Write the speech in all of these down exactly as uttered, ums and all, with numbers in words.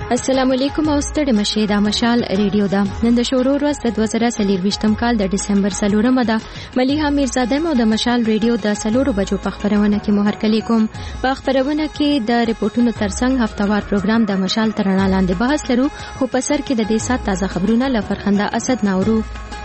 السلام علیکم او ستړي مشه دا مشال ریډیو دا نن د شورو ورځ د دوه زره څلور کال د ډسمبر څلورمه ده. ملیحه میرزاده مو د مشال ریډیو د څلورو بجو په خبرونه کې مهر کلی کوم. په خبرونه کې د ریپورتونو ترڅنګ هفتوار پروګرام د مشال ترڼا لاندې بحث لرو، خو په سر کې د دې سات تازه خبرونه لفرخنده اسد ناورو.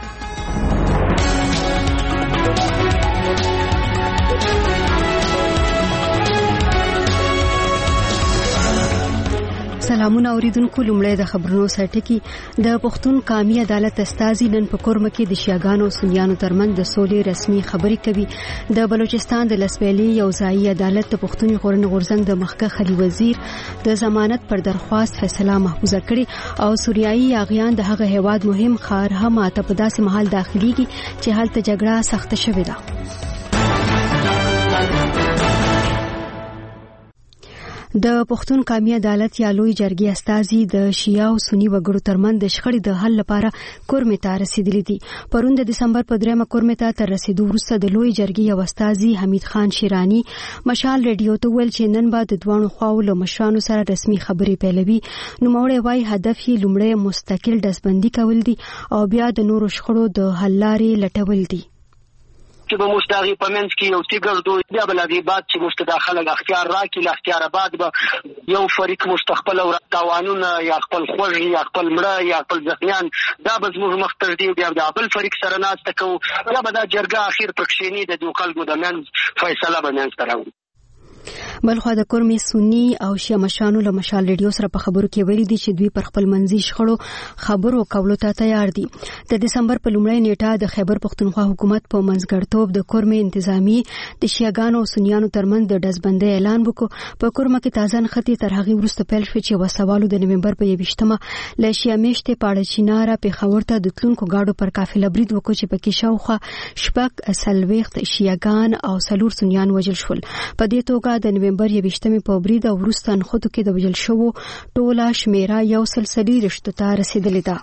سلامونه اوریدونکو، لومړی د خبرونو سرټکی. د پښتون قومي عدالت استازي نن په کورمه کې د شیعاګانو او سنیانو ترمنځ د سولې رسمي خبرې کوي. د بلوچستان د لسپېلي یو ځایي عدالت د پښتون غورن غورزنګ د مخکښ خلی وزیر د ضمانت پر درخواست فیصله محفوظه کړي او سوریایي یاغیان د هغه هیواد مهم ښار هم ته په داسې محل داخليږي چې هلته جګړه سخته شوې ده. د پښتون قومي عدالت یا لوی جرګې استازي د شیعه او سنی وګړو ترمنځ د شخړې د حل لپاره کورمې ته رسیدلي دي. پرون د دسمبر په دریمه کورمې ته تر رسیدو وروسته د لوی جرګې یو استازي حمید خان شیرانی مشال ریډیو ته ویل چې نن به د دوانو خواو له مشرانو سره رسمي خبرې پیلوي. نوموړی وايي هدف یې لومړی مستقل ډزبندي کول دي او بیا د نورو شخړو د حل لارې لټول دي. چې به موږ دغه پمنځ کې یو تیګر دوی بیا بل دغه بعد چې موږ ته خلک اختیار راکړي، ل اختیار بعد به یو فریق مستقبل او قوانون یا خپل خوږ یا خپل مړه یا خپل ځخیان دا به موږ مختر دی بیا د خپل فریق سره ناست کو یا به دا جرګه اخیر پکښینی د دوه خلکو د منځ فیصله باندې کراوي. بلخو د کورمې سنی او شیعه مشرانو له مشال ریډیو سره په خبرو کې ویلي دي چې دوی پر خپل منځي شخړو خبرو کولو ته تیار دي. د دسمبر په لومړۍ نیټه د خیبر پښتونخوا حکومت په منځګړتوب د کورمې انتظامی د شیعاګانو او سنیانو ترمنځ د ډزبندۍ اعلان وکړ. په کورمه کې تازه نښتې تر هغې وروسته پیل شوې چې وسوالو د نومبر په یویشتمه له شیعه میشتې پاړه چیناره پېښور ته د تلونکو ګاډو پر قافله برید وکړ چې پکې شاوخوا شپږ څلوېښت شیعاګان او څلور سنیان وژل شول. په دې توګه د نومبر یویشتمې په برید او وروسته نښتو کې د وژل شوو ټوله شمیره یو سل څلوېښت ته رسیدلې ده.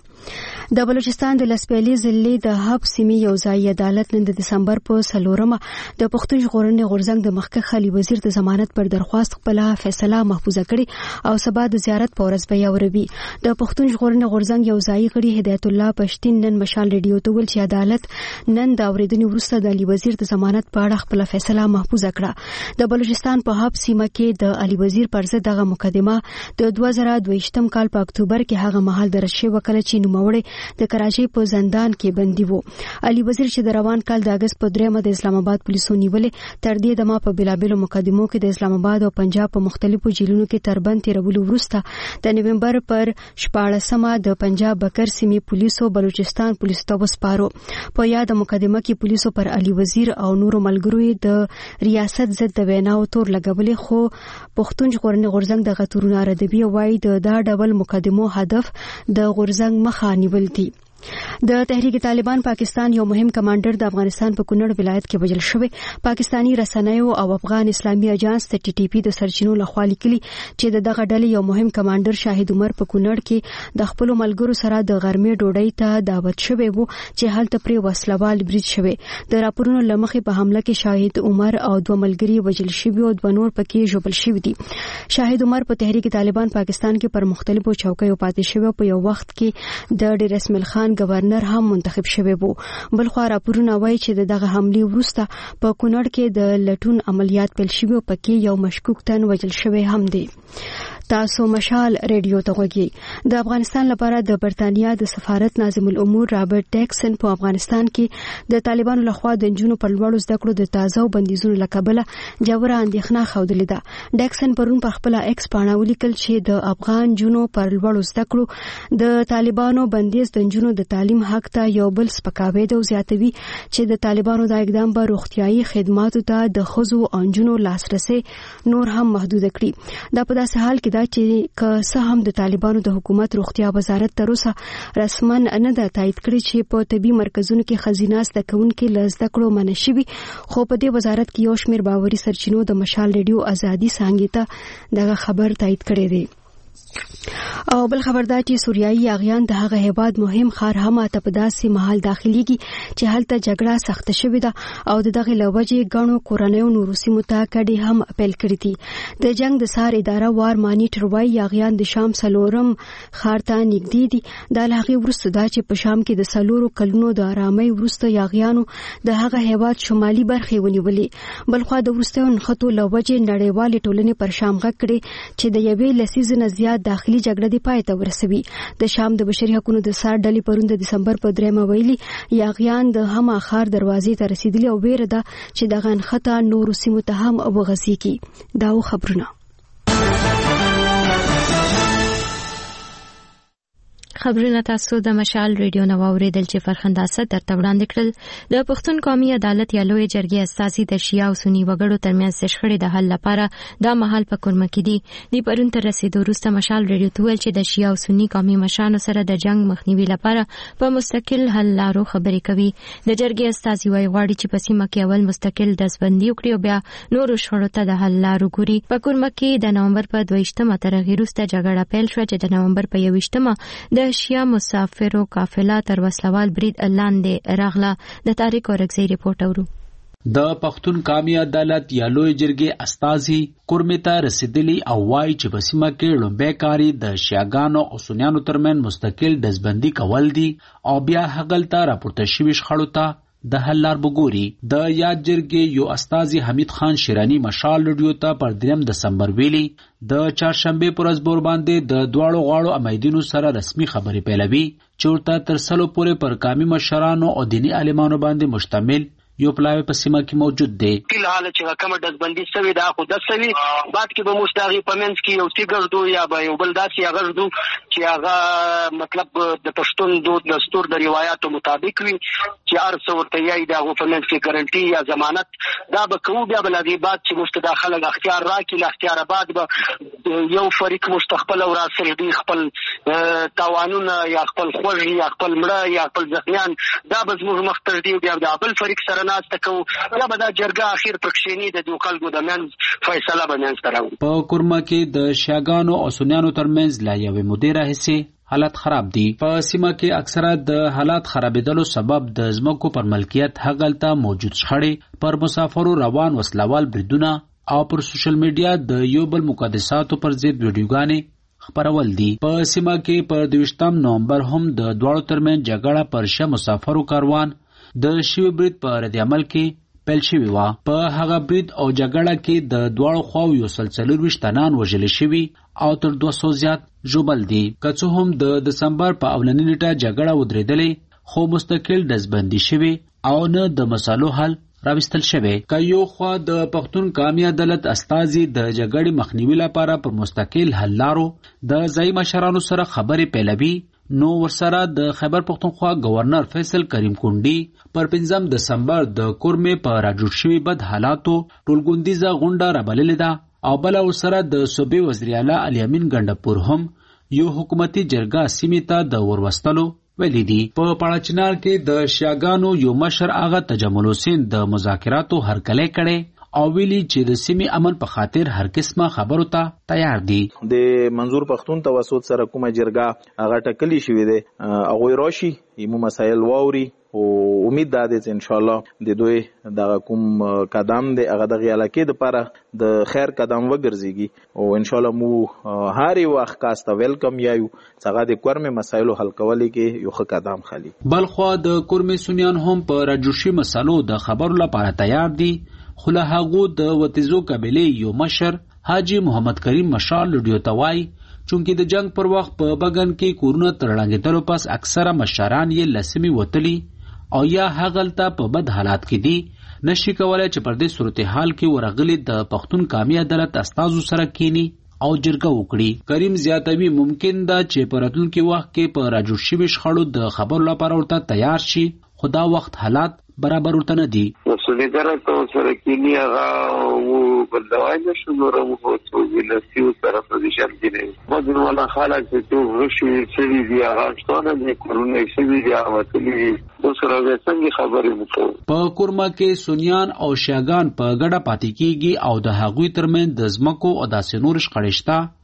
د بلوچستان د لسپېلي ضلع د حب سیمې یو ځایي عدالت نن د دسمبر په څلورمه د پښتون ژغورنې غورځنګ د مخکښ خلی وزیر د ضمانت پر درخواست خپل فیصله محفوظه کړي او سبا د زیارت په ورځ به یوروي. د پښتون ژغورنې غورځنګ یو ځایي غړي هدایت الله پښتین نن مشال ریډیو ته ویل چې عدالت نن د اورېدنې وروسته د علي وزیر د ضمانت په اړه خپل فیصله محفوظه کړه. د بلوچستان په حب سیمه کې د علي وزیر پر ضد دغه مقدمه د دوه زره دویشتم کال په اکتوبر کې هغه مهال درج شوې کله چې نوموړی د کراچۍ په زندان کې بندي وو. علي وزیر چې د روان کال د اگست په دریمه د اسلام آباد پولیسو نیولې تر دې دمه په بلابلو مقدمو کې د اسلام آباد او پنجاب په مختلفو جیلونو کې تربند تیرولو وروسته د نومبر پر شپاړسمه د پنجاب بکر سیمې پولیسو بلوچستان پولیسو ته وسپارو. په یاد مقدمه کې پولیسو پر علي وزیر او نورو ملګرو د ریاست ضد د ویناو تور لګولې، خو پښتون ژغورنې غورځنګ د غتورونه ردوی وایي د دا ډول مقدمو هدف د غورځنګ مخه نیول دي. د تحریک طالبان پاکستان یو مهم کمانډر د افغانستان په کونړ ولایت کې وژل شوی. پاکستانی رسنیو او افغان اسلامي اجانس ته ټي ټي پی د سرچینو لخوا لیکلي چې د دغه ډلې یو مهم کمانډر شاهد عمر په کونړ کې د خپل ملګرو سره د غرمې ډوډۍ ته دعوت شوی وو چې هلته پرې وسلوال برید شوی. د راپورونو لمخې په حمله کې شاهد عمر او دوه ملګري وژل شوي او دوه نور پکې ژوبل شوي دي. شاهد عمر په تحریک طالبان پاکستان کې پر مختلفو چوکیو پاتې شوی. په یو وخت کې د ډیر اسماعیل خان گورنر هم منتخب شوی وو. بل خو راپورونه وایي چې دغه حمله وروسته په کونړ کې د لټون عملیات پیل شوی او پکې یو مشکوک تن وژل شوی هم دی. تاسو مشال ریډیو ته غوږی. د افغانستان لپاره د برتانیا د سفارت ناظم الامور رابرټ ټیکسن په افغانستان کې د طالبانو لخوا د جنونو پر لوړو زده کړو د تازه بندیزونو لکبله جوړه اندېښنه خوده ده. ټیکسن پرون په خپل ایکس باندې ولیکل چې د افغان جنونو پر لوړو زده کړو د طالبانو بندیز د جنونو د تعلیم حق ته یو بل سپکاوی دی او زیاتوي چې د طالبانو د اقدام به روغتيایي خدماتو ته د خزو او جنونو لاسرسي نور هم محدود کړي. دا په داسې حال کې دا چې که څه هم د طالبانو د حکومت روغتیا وزارت تر اوسه رسماً نه ده تایید کړی چې په طبي مرکزونو کې خزینه زده کوونکي له زده کړو منع شوي، خو په دې وزارت کې یو شمېر باوري سرچینو د مشال ریډیو ازادي څانګې ته دغه خبر تایید کړی دی. او بل خبردار چې سوریایي یاغیان د هغه هیواد مهم خار هم ته په داسې محل داخليږي چې هلته جګړه سخت شوې ده او دغه لوجې غنو کورنیو روسي متحده هم اپیل کړی دي د جنگ د سار اداره وار مانیټر وای یاغیان د شام سلورم خار ته نږدې دي د لغې ورسته دا چې په شام کې د سلورو کلونو د آرامۍ ورسته یاغیانو د هغه هیواد شمالي برخې ونیولې بلخو د ورسته نخټو لوجې نړیوال ټولنې پر شام غکړي چې د یوې لسیزه زیات داخلي جګړه دی پای ته ورسوي د شام د بشري حقوقو د سار ډلې پرون د دسمبر په درېمه ویلي یاغیان د هم اخر دروازې ته رسیدلي او ویره ده چې د غن خطا نور سیمو ته هم وغځي کی دا خبرونه خبرونه تاسو د مشال ریډیو نو اوریدل چې فرخنده اسد درته وړاندې کړل د پښتون قومي عدالت یا لوی جرګې استازي د شیا او سنی وګړو ترمنځ شخړې د حل لپاره د محل په کورمه کې دي د پرون تر رسیدو وروسته مشال ریډیو تول چې د شیا او سنی قومي مشانو سره د جنگ مخنیوي لپاره په مستقل حل لارو خبرې کوي د جرګې استازي وايي غواړي چې په سیمه کې اول مستقل دسبندي وکړي او بیا نور شخړو ته د حل لارو ګوري په کورمه کې د نومبر په دویشتمه تر غیروسته جګړه پیل شو چې د نومبر په یوشتمه د شیا مسافرو قافله تر وسلوال برید لاندې راغله د تاریخ اورګزی ریپورت اورو د پښتون قومي عدالت یا لوی جرګې استازي کورمه رسیدلی او وايي چې په سیمه کې لومبه کاری د شیاګانو او سنیانو ترمن مستقل دزبندي کول دي او بیا هغلته راپورته شوي شخړو ته د حل لار وګوري د یاد جرګې یو استازي حمید خان شیرانی مشال ریډیو ته پر دریم دسمبر ویلي د چهارشنبه پر ورځ بور باندې د دواړو غاړو امیدونو سره رسمي خبرې پیلوي چې ورته تر سلو پورې پر قومي مشرانو او دینی عالمانو باندې مشتمل یو پلاوی په سیمه کې موجود دی کله حال چې کومه دزبندي سوي دا خو د سوي بعد کې به مشتاغي پمنس کې یو سیګردو یا به یو بل داسي غردو چې هغه مطلب د پښتون دود دستور د روایتو مطابق وي چې ارسه ورته یې دا غو پمنس کې ګارانټي یا ضمانت دا به کوو بیا بل دی بعد چې مستداخله اختیار راکې ل اختیار بعد به یو فریق مستقبل او راسل دی خپل توانونه یا خپل خوږ یا خپل مړه یا خپل ځخیان دا به زموږ مختر دی بیا د بل فریق سره ناست کو یا به دا جرګه اخیر پکښینی د دوه خلکو د منځ فیصله باندې ستراو په کورمه کې د شیاګانو او سنیانو ترمنځ لا یو مدیره حصے حالت خراب دي په سیمه کې اکثره د حالات خرابېدلو سبب د ځمکو پر ملکیت هغلته موجود شخړې پر مسافرو روان وسلوال بریدونه او پر سوشل میډیا د یو بل مقدساتو پر ضد ویډیوګانې خبرول دي په سیمه کې پر دویشتم نومبر هم د دواړو ترمنځ جګړه پر شه مسافرو کاروان د شیو برید په رد عمل کې پیل شوی و په هغه برید او جګړه کې د دواړو خواو یو سلسله وشتنان وژل شوی او تر دوه سوه زیات ژوبل دي که څه هم د دسمبر په اولنۍ نیټه جګړه ودرېدلې خو مستقل دزبندي شوی او نه د مسالو حل راوستل شوی که یو خوا د پښتون قومي عدالت استازي د جګړې مخنیوي لپاره پر مستقل حل لارو د ځای مشرانو سره خبرې پیلوي نو ورسره د خیبر پختونخوا گورنر فیصل کریم کونډي پر پنځم دسمبر د کورمه په راجوړ شوی بد حالاتو ټولګوندیزه غونډه رابللې ده او بل ورسره د صوبې وزیر اعلی علي امین ګندپور هم یو حکومتي جرګه سیمې ته د وروستلو ویلي دي په پاړچنار کې د شیاګانو یو مشر آغا تجمل حسین د مذاکراتو هرکلی کړي او ویلي چې د سیمې امن په خاطر هر قسمه خبرو ته تیار دي د منظور پښتون توسط سره کومه جرګه هغه ټکلی شوې ده هغه راشي یمو مسایل واوري او امید ده چې ان شاء الله د دوی د کوم قدم د هغه د علاقې لپاره د خیر قدم وګرځيږي او ان شاء الله مو هاري وخت کاسته ویلکم یایو څنګه د کورمه مسایلو حل کولو کې یو ښه قدم خالي بلخو د کورمه سنیان هم په راجوشي مسالو د خبرو لپاره تیار دي خو له هغو د وتیزو قبیلې یو مشر حاجی محمد کریم مشال ریډیو ته وایي چونکې د جنگ پر وخت په بګن کې کورونه ترړنګېدلو پس اکثره مشران یې لسمې وتلي او یا هغلته په بد حالات کې دي نشي کولای چې پر دې صورتحال کې ورغلي د پښتون قومي عدالت استازو سره کینی او جرګه وکړي کریم زیاتوي ممکن ده چې په راتلونکي وخت کې په راجوړ شوي شخړو د خبرو لپاره ورته تیار شي خو دا وخت حالات برابر ورته نه دي مسؤلیت تو سره کینی هغه وو بلوای نشو نورم هو څو ویلسیو سره پوزیشن دی نه مودن ولا خلک ته رشي سړي دی هغه څونه نه کورونه سړي دی هغه تللی نو سره څنګه خبرې وکړو په کورما کې سنیان او شیاګان په ګډه پاتې کیږي او د هغوی ترمن د زمکو او د سنور شخړشتا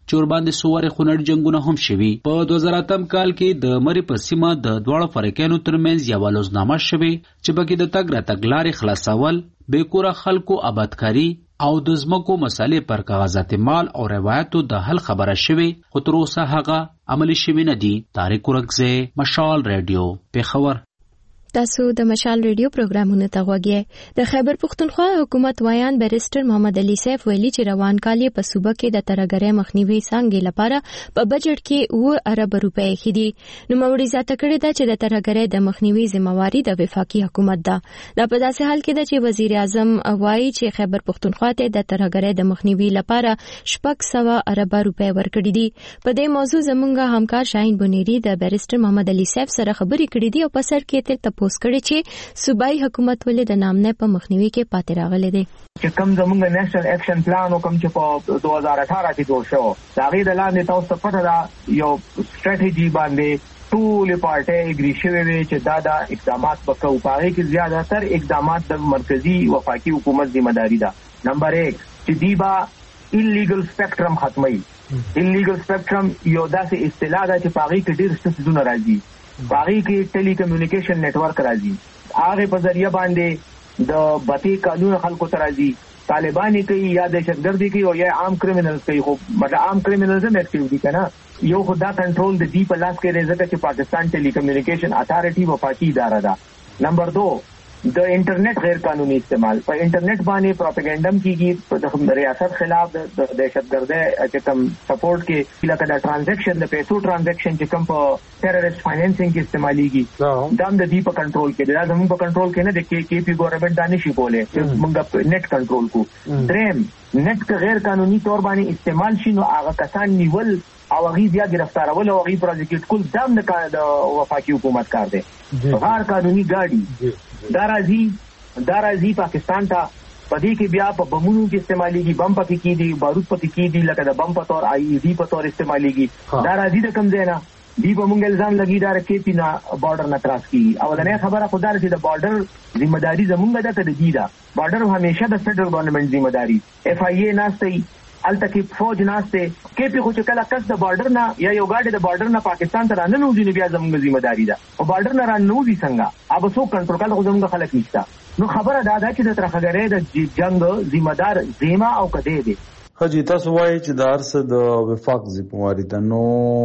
چې ورباندې څو وارې خونړي جنګونه هم شوي. په دوه زره اتم کال کې د مرې په سیمه د دواړو فریقینو ترمنځ یوه لوزنامه شوې چې پکې د تګ راتګ لارې خلاصول، بېکوره خلکو آبادکاري او د ځمکو مسالې پر کاغذات مال او روایتو د حل خبره شوې، خو تر اوسه هغه عملي شوي نه دي. طارق ورکزی، مشال ریډیو، پیښور. تاسو د مشال ریډیو پروګرامونه ته غوږی. د خیبر پختونخوا حکومت وایان بیرسټر محمد علي سیف ویلي چې روان کال په صوبه کې د ترهګرۍ مخنیوي څانګې لپاره په بجټ کې اوه ارب روپۍ خېدي. نو موري زیاته کړې ده چې د ترهګرۍ د مخنیوي ذمہواری د وفاقي حکومت ده. دا په داسې حال کې ده چې وزیر اعظم وایي چې خیبر پختونخوا ته د ترهګرۍ د مخنیوي لپاره شپږ سوه ارب روپۍ ورکړي دي. په دې موضوع زمونږ همکار شاهین بنيري د بیرسټر محمد علي سیف سره خبرې کړې دي او په سر کې تل پوس کړي چې صوبایي حکومت ولې د نامنه په مخنیوي کې پاتې راغلي دي. چې کوم زموږ نېشنل اکشن پلان او کوم چې په دوه هزار اټھارہ کې جوړ شو، دا غي د لاندې تاسو ته پته ده یو سټریټیجي باندې ټول پارټي اګری شوی وي چې دا د اقدامات په کوو پاره کې زیاده تر اقدامات د مرکزی وفاقي حکومت ذمہ داری ده. نمبر یک چې دیبا انلیګل سپیکټرم ختمي. انلیګل سپیکټرم یو داسې اصطلاح ده چې پاره کې ډېر څه څه راځي. باغی کې ټیلی کمیونیکیشن نیټورک راځي، هغه په ذریعہ باندې د بتی قانون خلکو ته راځي. طالبانی کوي یا دهشتګردي کوي او یا عام کریمینلز کوي، خو مطلب عام کریمینلز هم اکټیو دي کنه. یو خدا کنټرول د دی په لاس کې راځي چې پاکستان ټیلی کمیونیکیشن اتھارټي وفاقي اداره ده. نمبر دو د انټرنیټ غیر قانوني استعمال. په انټرنیټ باندې پروپاګاندا کیږي د ریاست خلاف د دهشتګردۍ چې کوم سپورټ کې لکه د ټرانزیکشن د پیسو ټرانزیکشن چې کوم په ټیرریست فاینانسینګ کې استعماليږي، دا د دې په کنټرول کې دا زموږ په کنټرول کې نه د کې کې پی ګورنمنت دانش کوله چې موږ نت کنټرول کو. دریم نت که غیر قانوني تور باندې استعمال شي نو هغه کسان نیول او هغه بیا گرفتارول او هغه پروسیکیوټ کول دام د وفاقي حکومت کار دی. غیر قانوني ګاډي دا راځي دا راځي پاکستان ته، پدې کې بیا په بمونو کې استعماليږي، بم پکې کېدي، بارود پکې کېدي، لکه د بم په تور آی ډي په تور استعماليږي. دا راځي د کم ځای نه. دی په مونږ الزام لګي دا رکې پینا بارډر نه تراس کی. اولنې خبره خدای چې د بارډر ذمہ داری زمونږ ده ته دی دا. بارډر همیشه د فدرل ګورنمنت ذمہ داری. اف آی ای ناشته التکی فوج ناشته کې په خو چې کله کس د بارډر نه یا یو گاډي د بارډر نه پاکستان ته رانه نو دی بیا زمونږ ذمہ داری ده. او بارډر نه رانه نو دي څنګه اوب سو کنټرول کول خو زمونږ خلک نشته. نو خبره دا ده چې د ترخګرې د جنگ ذمہ دار زیما او کده دي. حجی تاسو وایي چې د ارس د وفاق ذمہواری ده. نو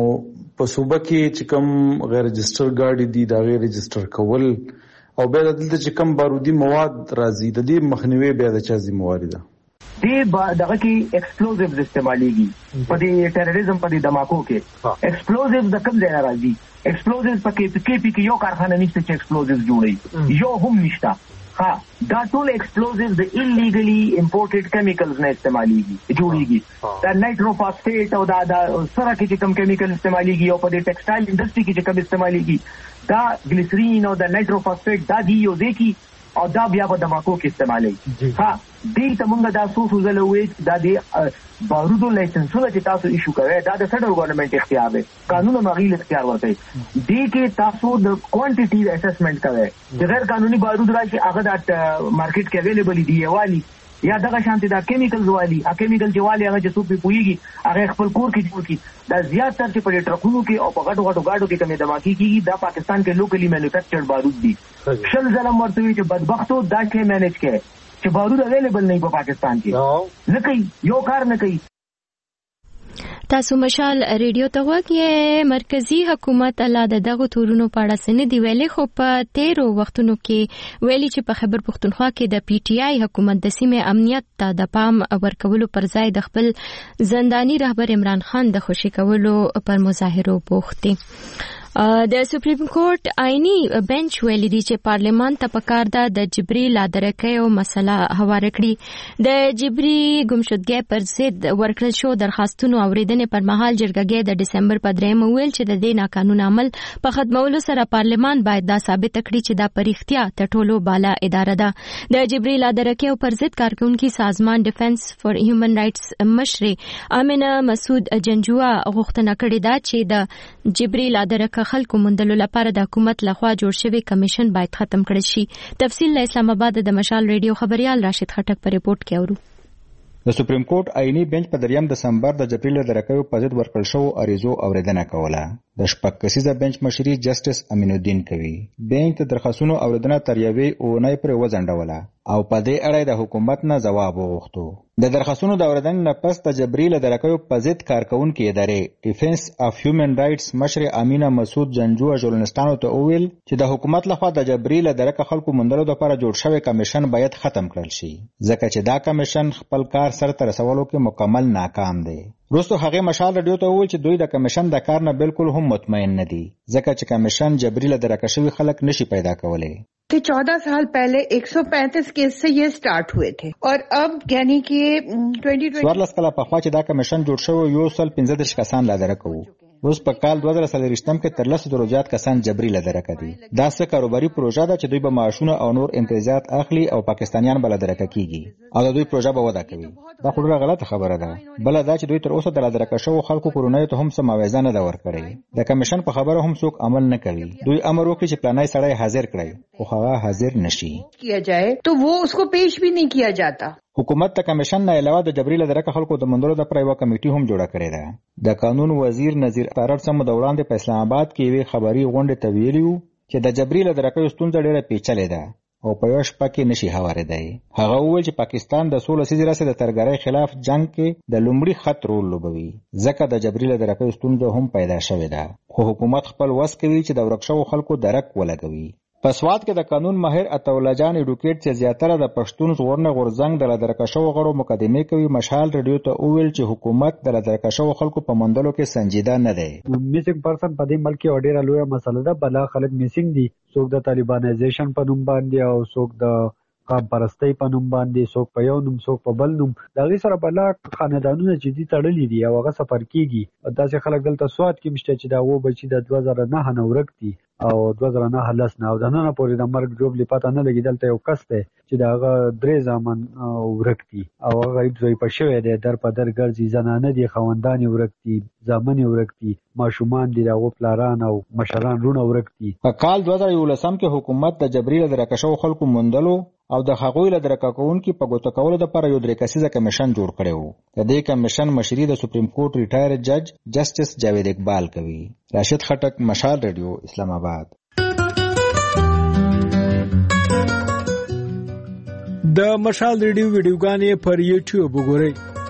په صوبه کې چې کوم غیر رجستر گاډي دي دا غیر رجستر کول او به دلته چې کوم بارودي مواد راځي د دې مخنیوي به د چا ذمہواری ده. دی دغه کې ایکسپلوزیوز استعماليږي په دې ټیرریزم په دې دماکو کې. ایکسپلوزیوز د کوم ځای راځي؟ ایکسپلوزیوز پکې پکې پکې یو کارخانه نشته چې ایکسپلوزیوز جوړي، یو هم نشته. ها دا ټول ایکسپلوزیوز د انلیګلی امپورټډ کیمیکلز نه استعماليږي جوړيږي. دا نایټروفاسفیټ او دا د سره کې چې کوم کیمیکل استعماليږي او په دې ټیکسټایل انډستری کې چې کوم استعماليږي دا ګلیسرین او د نایټروفاسفیټ دا دی یو ځکه او دا بیا په دماکو کې استعمالي. ها دې ته موږ دا سوسو زلوي دا د بارودو لایسنسونه چې تاسو ایشو کوي دا د فدرل ګورنمنت اختیار دی، قانون مغیل اختیار ورته. دې کې تاسو د کوانټیټي اسسمنت کوي چې غیر قانوني بارود راشي هغه د مارکیټ کې اویلیبل دی والی یا دغه شانتي دا کیمیکلز والی ا کیمیکل چې والی هغه چې څوک پويږي هغه خپل کور کې جوړ کی. دا زیات تر چې په ټرکونو کې او په غټو غټو گاډو کې کومه دماکي کیږي دا پاکستان کې لوکلی مینوفیکچرډ بارود دي. شل ظلم ورته چې بدبختو دا کې مینج کړي چې بارود اویلیبل نه په پاکستان کې نه کوي، یو کار نه کوي. تاسو مشال ریډیو ته وګورئ. مرکزی حکومت الله د دغه تورونو په اړه سن دی ویلي، خو په تیرو وختونو کې ویلي چې په خیبر پختونخوا کې د پی ټی آی حکومت د سیمې امنیت ته د پام ورکولو پر ځای د خپل زندانی رهبر عمران خان د خوشی کولو پر مظاهرو بوخت دي. د سپریم کورټ آئینی بنچ ویلي دی چې پارلیمان ته پکار ده د جبري لادرکۍ او مسله هواره کړي. د جبري ګمشدګۍ پر ضد ورکړل شو درخواستونو اوریدنې پر مهال جرګه د دسمبر په درېیمه ویل چې د دې ناقانونه عمل په ختمولو سره پارلیمان باید دا ثابت کړي چې دا پرختیا تر ټولو بالا اداره ده. د جبري لادرکۍ او پر ضد کارکونکو سازمان ډیفنس فار هیومن رائټس مشر امینه مسعود جنجوا غوښتنه کړې ده چې د جبري لادرکۍ خلکو مندلو لپاره د حکومت لخوا جوړ شوی کمیشن باید ختم کړي شي. تفصیل له اسلام آباد د مشال ریډیو خبريال راشد خټک په ریپورت کې اورو. د سپریم کورټ آئینی بنچ په دریم دسمبر د جبري له درکوي په ضد ورکړل شو عریضو اوریدنه کوله. د شپږ کسیزه بنچ مشري جسټس امین الدین کوي. بنچ د درخواستونو اوریدنه تر یوې اونۍ پورې وځنډوله او په دې اړه د حکومت نه ځواب وغوښتو. د درخواستونو د اوریدنې نه پس د جبري له درکوي په ضد کارکونکي ادارې ډیفنس اف هیومن رائټس مشر امینه مسعود جنجو ژورنالستانو ته وویل چې د حکومت لخوا د جبري له درکه خلکو موندلو لپاره جوړ شوی کمیشن باید ختم کړل شي ځکه چې دا کمیشن خپل کار سرته رسولو کې مکمل ناکام دی. وروسته هغې مشال رادیو ته وویل چې دوی د کمیشن د کار نه بالکل هم مطمئن نه دي ځکه چې کمیشن جبري له درکه شوي خلک نشي پیدا کولی. कि चौदह साल पहले एक सौ पैंतीस केस से ये स्टार्ट हुए थे और अब यानी कि څوارلس کاله پخوا چې دا کمیشن جوړ شو یو سل پنځه دېرش کسان لا درکه وو. اوس په کال دوه زره څلوېښتم کې تر لسو زرو زیات کسان جبري له درکه دي. دا څه کاروباري پروژه ده چې دوی به معاشونه او نور امتیازات اخلي او پاکستانیان به له درکه کیږي او د دوی پروژه به وده کوي. دا خو ډېره غلطه خبره ده. بله دا چې دوی تر اوسه د له درکه شوو خلکو کورنیو ته هم څه معاوضه نه ده ورکړې. د کمیشن په خبره هم څوک عمل نه کوي. دوی امر وکړي چې پلانای سړی حاضر کړي خو هغه حاضر نشي کیا جائے تو وہ اس کو پیش بھی نہیں کیا جاتا. حکومت د کمیشن نه علاوه د جبري له درکه خلکو د موندلو لپاره یوه کمیټي هم جوړه کړې ده. د قانون وزیر نذیر طارر سم د وړاندې په اسلام آباد کې یوې خبري غونډې ته ویلي وو چې د جبري له درکه ستونزه ډېره پیچلې ده او په یوه شپه کې نشي هوارېدی. هغه وویل چې پاکستان د څو لسیزې راهیسې د ترهګرۍ خلاف جنگ کې د لومړي خط رول لوبوي ځکه د جبري له درکه ستونزه هم پیدا شوې ده خو حکومت خپل وس کوي چې د ورک شوو خلکو درک ولګوي. په سوات کې د قانون ماهر عطاالله جان اډوکیټ چې زیاتره د پښتون ژغورنې غورځنګ د لدرکه شوو غړو مقدمې کوي مشال رادیو ته وویل چې حکومت د لدرکه شوو خلکو په موندلو کې سنجیده نه دی. میسنګ پرسن په دې ملک کې ډېره لویه مسله ده. بلا خلک میسنګ دي، څوک د طالبانایزیشن په نوم باندې او څوک د قام پرستی په نوم باندې، څوک په یو نوم څوک په بل نوم. د هغې سره بلا خاندانونه چې دي تړلي دي او هغه سفر کېږي. داسې خلک دلته سوات کې مشته چې د هغو بچي د دوه زره نهه نه ورک دي او دوه زره نهه لس نه او د ننه پورې د مرګ جوړ پته نه لګي. دلته یو کس دی چې د هغه درې زامن ورک دي او هغه غریب زوی په شوی دی، در په در ګرځي، زنانه دي، خاوندان یې ورک دي، زامن یې ورک دي، ماشومان دي، د هغو پلاران او مشران رونه ورک دي. په کال دوه زره یولسم کې حکومت د جبري له درکه شوو خلکو موندلو او د هغوی له درکه کوونکي په ګوته کولو دپاره یو درې کسیزه کمیشن جوړ کړی و. د دې کمیشن مشري د سپریم کورټ ریټایر جج جسټس جاوید اقبال کوي. راشد خټک، مشال رادیو، اسلام آباد. د مشال ریډیو ویډیوګانې پر یوټیوب وګورئ.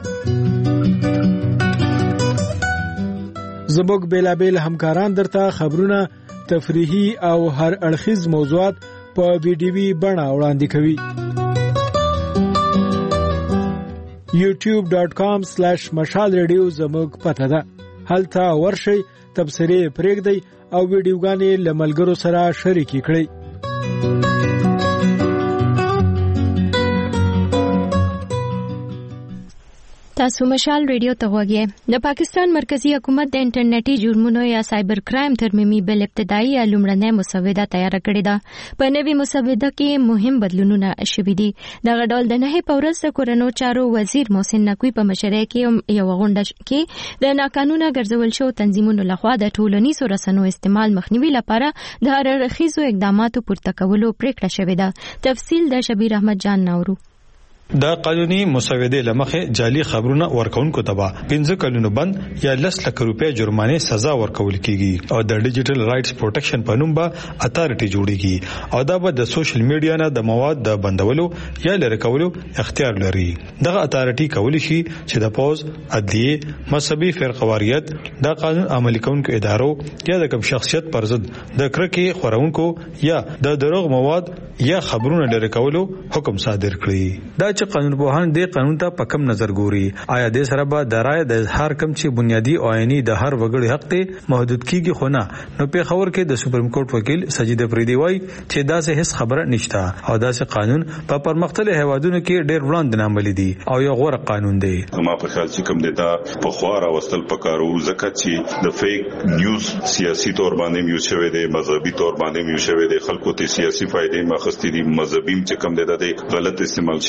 زموږ بیلابیل همکاران درته خبرونه، تفریحي او هر اړخیز موضوعات په ویډیوي بڼه وړاندې کوي. یوټیوب ډاټ کام سلیش مشال ریډیو زموږ پته ده. هلته ورشئ، تبصرې پرېږدئ او ویډیوګانې له ملګرو سره شریکې کړئ. تاسو مشال ریډیو ته غوږی. د پاکستان مرکزی حکومت د انټرنیټي جرمونو یا سایبر کرائم ترمیمي بل ابتدایي یا لومړنۍ مسوده تیار کړې ده. په نوې مسوده کې مهم بدلونونه شوي دي. دغه ډول د نهې په ورځ د کورنو چارو وزیر محسن نقوي په مشرۍ کې یوه غونډه کې د ناقانونه ګرځول شوو تنظیمونو لخوا د ټولنیزو رسنیو استعمال مخنیوي لپاره د هر اړخیزو اقداماتو پورته کولو پریکړه شوې ده. تفصیل د شبیر احمد جان نورو. دا قانوني مسودې لمخې جعلي خبرونه ورکونکو ته پنځه کلونو بند یا لس لک روپۍ جرمانه سزا ورکول کیږي او د ډیجیټل رائټس پروټیکشن په نوم به اتارټي جوړیږي او دا به د سوشل میډیا نه د مواد د بندولو یا لری کولو اختیار لري. دغه اتارټي کولی شي چې د پوز، عدلیه، مذهبي فرقواریت، د قانون عملي کوونکو ادارو یا د کوم شخصیت پر ضد د کرکې خورونکو یا د دروغ مواد یا خبرونه لری کولو حکم صادر کړي. دا چې قانون پوهان دې قانون ته په کم نظر ګوري، آیا دې سره به د رائے د اظهار کم چې بنیادی او عیني د هر وګړي حق ته محدود کیږي خو نه. نو په خبر کې د سپریم کورټ وکیل سجید افریدی وایي چې دا څه هیڅ خبره نشته او دا څه قانون په پرمختللي هیوادونو کې ډېر وړاندې عملي دي او یو غوره قانون دی. ما په خیال چې کوم دیتا په خوار اوستل پکارو زکه چې د فیک نیوز سیاسي تور باندې یو شوی دی، مذهبي تور باندې یو شوی دی، خلکو ته سیاسي فائدې مخستې دي، مذهبي چې کوم دیتا دی غلط استعمال شوی دی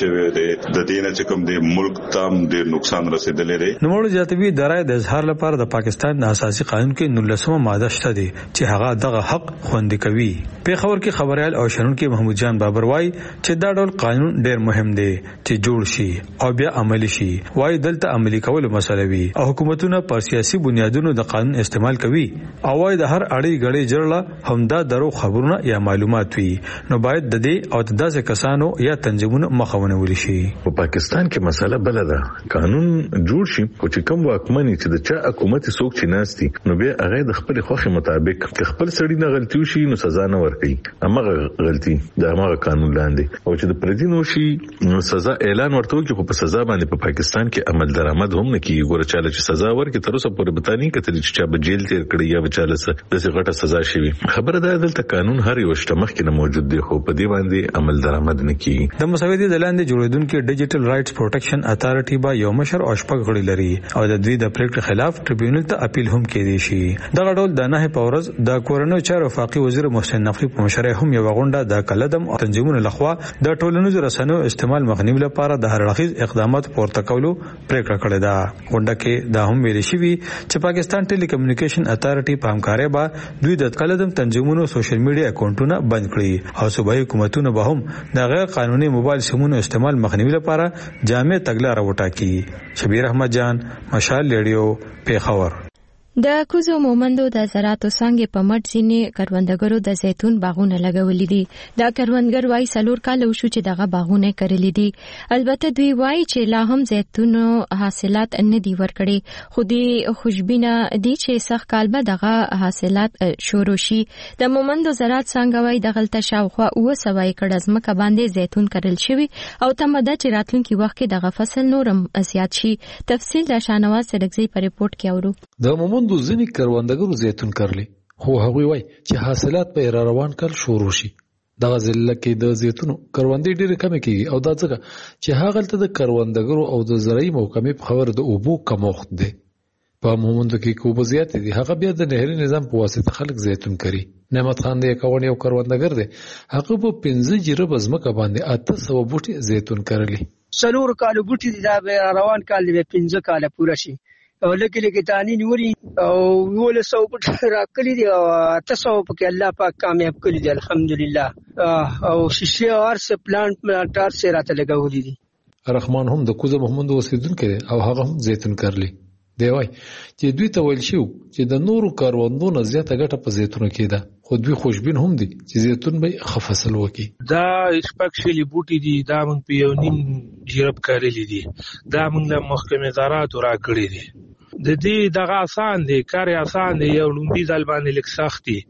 د دې نه چې کوم د ملک تام ډیر نقصان رسیدلې دی. نو موږ جاتوی د رائے د اظهار لپاره د پاکستان د اساسي قانون کې نولسمه ماده شته دي چې هغه دغه حق خوندي کوي. په خبر کې خبريال او شنونکو محمود جان بابر وای چې دا ډول قانون ډیر مهم دی چې جوړ شي او بیا عملی شي. وای دلته عملی کول مسله وي او حکومتونه پر سیاسي بنیادونو د قانون استعمال کوي او وای د هر اړې غړي جوړه همدا درو خبرونه یا معلومات وي. نو باید د دې او د داسې کسانو یا تنظیمونو مخاونه ولي شي. په پاکستان کې مسله بل ده، قانون جوړ شي خو چې کوم واکمني چې د چا حکومت څوک چې ناشتي نو به هغه د خپل خوخي مطابق خپل سړی نه غلطي وشي نو سزا نه ورکړي، امغه غلطي د امغه قانون لاندې، او چې د پردینو شي نو سزا اعلان ورته وکړي. خو په سزا باندې په پاکستان کې عمل درآمد هم نه کیږي. ګوره چاله چې سزا ورکړي تر اوسه پورې بتانی کتل چې چا به جیل تیر کړی یا بچاله څه د غټه سزا شي. خبره ده دلته قانون هر یو شتمخ کې نه موجود دی خو په دې باندې عمل درآمد نه کیږي. د مساوي د لاندې جوړیدونکو ډیجیټل رائټس پروټیکشن اتارټي با یو مشر او شپږ غړي لري او د دوی د پریکړې خلاف ټریبیونل ته اپیل هم کېدی شي. دغه ډول د نه په ورځ د کورونو چارو وفاقي وزیر محسن نقوی په مشرۍ هم یو غونډه د کلدم او تنظیمونو لخوا د ټولنیزو رسنیو استعمال مخنیوي لپاره د هر اړخیز اقدامات پورته کولو پریکړه کړې ده. غونډه کې دا هم ویل شوی چې پاکستان ټیلی کمیونیکیشن اتارټي په همکارۍ با دوی د کلدم تنظیمونو سوشل میډیا اکاونټونه بند کړي او صوبایي حکومتونو به هم د غیر قانوني موبایل سیمونو استعمال مخنیوي لپاره جامع تګلاره وټاکي. شبیر احمد جان، مشال ریډیو، پیښور. د کوزو مومندو د زراعتو څنګه په مټ ځینې کروندګرو د زیتون باغونه لګولې دي. دا کروندګر وايي سلور کال وشو چې دغه باغونه کړلې دي. البته دوی وايي چې لا هم زیتونو حاصلات نه دي ورکړي، خو دې خوشبینه دي چې سخت کال به دغه حاصلات شروع شي. د مومندو زراعت څنګه وايي دغلته شاوخوا اوه سوه ایکړه ځمکه باندې زیتون کرل شوی او تمه ده چې راتلونکي وخت کې دغه فصل نورم زیات شي. تفصیل د شانواز سرکزي په ریپورت کې اورو. د مومندو ځینې کروندګرو زیتون کرلی خو هغوی وای چې حاصلات به را روان کال شروع شي. دغه ځله کې د زیتونو کروندې ډېرې کم کیږي او دا ځکه چې هغه د کروندګرو او د زراعي محکمې په خبر د اوبو کمښت دی. په مومندو کې کوبه زیات دي، هغه بیا د نهري نظام په واسطه خلک زیتون کوي. نعمت خان دی کاونی یو کروندګر دی، هغه په پنځه جره بزمکه باندې اته سوه بوټي زیتون کرلی. سلور کال بوټي دا روان کال دی پنځه کال پوره شي او لکه لکه دانی نیولي او ول سو پټ راکلي دي او تاسو په کې الله پاک کامیاب کړی دی الحمدلله. او شیشه ارس پلانټ پلانټار سره راته لګولې دي. رحمان هم د کوزه محمد اوسیدونکو دی او هغه هم زیتون کرلی. دی وای چې دوی ته ویل شو چې د نورو کاروندونو زیاته ګټه په زیتونو کې ده، خو دوی خوشبین هم دي چې زیتون به خفصل وکي. دا شپږ شلي بوټي دي، دا موږ په یو نیم جیرب کارلې دي، دا موږ له محکمې زراعت راکړي دي. د دې دغه آسان دی، کار آسان دی، یو لومبي ځل باندې لیک سخت دي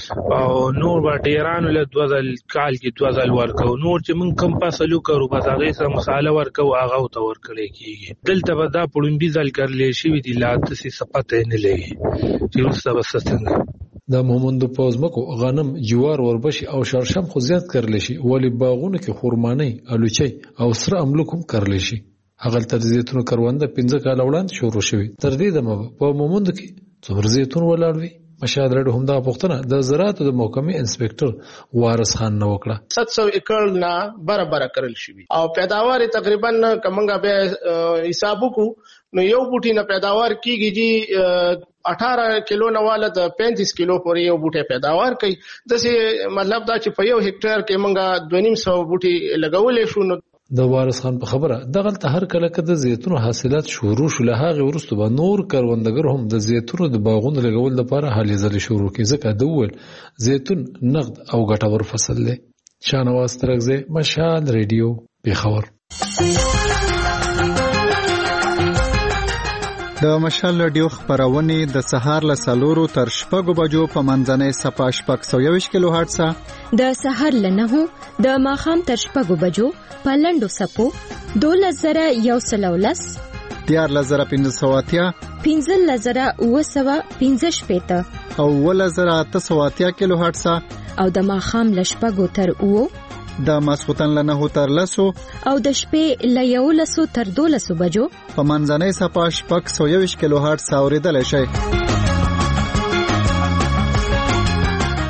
او نور به ډیرانو له دوه ځل کال کې دوه ځل ورکو، نور چې موږ کم فصل وکړو بس هغې سره مساله ورکو هغه ورته ورکړی کېږي. دلته به دا په لومبي ځل کرلی شوي دي، لا داسې څه پته یې نه لګي چې وروسته به څه څنګه. د مومندو په ځمکو غنم، جوار، وربشي او شړشم خو زیات کرلی شي، ولې باغونو کې خرمانۍ، الوچۍ او سره املوک هم کرلی شي. هغه تر زیتونو کرونده پنځه کال وړاندې شروع شوی. تر دې دمه په مومندو کې څومره زیتون ولاړ وي. مشاهد رډو هم دا پوښتنه د زراعت د محکمې انسپکټر وارث خان نه وکړه. ست سو ایکړ نه برابر کړل شوی او پیداوار تقریبا کمنګا به حساب وکړو نو یو بوټي نه پیداوار کیږي چې اٹھارہ کیلو نه والا د پینتیس کیلو پورې یو بوټي پیداوار کوي. دسه مطلب دا چې په یو هکټر کې منګا دوه نیم سو بوټي لګولې شو. نو د وارث خان په خبره دغلته هر کله که د زیتونو حاصلات شروع شو له هغې وروسته به نور کروندګر هم د زیتونو د باغونو لګول لپاره هلې ځلې شروع کړي، ځکه د وویل زیتون نقد او ګټور فصل دی. شانواز ترکزی، مشال ریډیو، پیښور. د مشال ریډیو خبرونه د سهار له سلورو تر شپږو بجو په منځنۍ صفه شپږ سوه یوویشت کیلو هرټز، د سهار له نهو د ماښام تر شپږو بجو په لنډو سپو دولس زره یو سل او لس، دیارلس زره پنځه سوه اتیا، پنځلس زره اوه سوه پنځه شپېته او اوولس زره اته سوه اتیا کیلو هرټز، او د ماښام له شپږو تر اوو، د ماسخوتن له نهو تر لسو او د شپې له یولسو تر دولسو بجو په منځنۍ صفه شپږ سوه یوویشت کیلو هرټز اورېدلی شئ.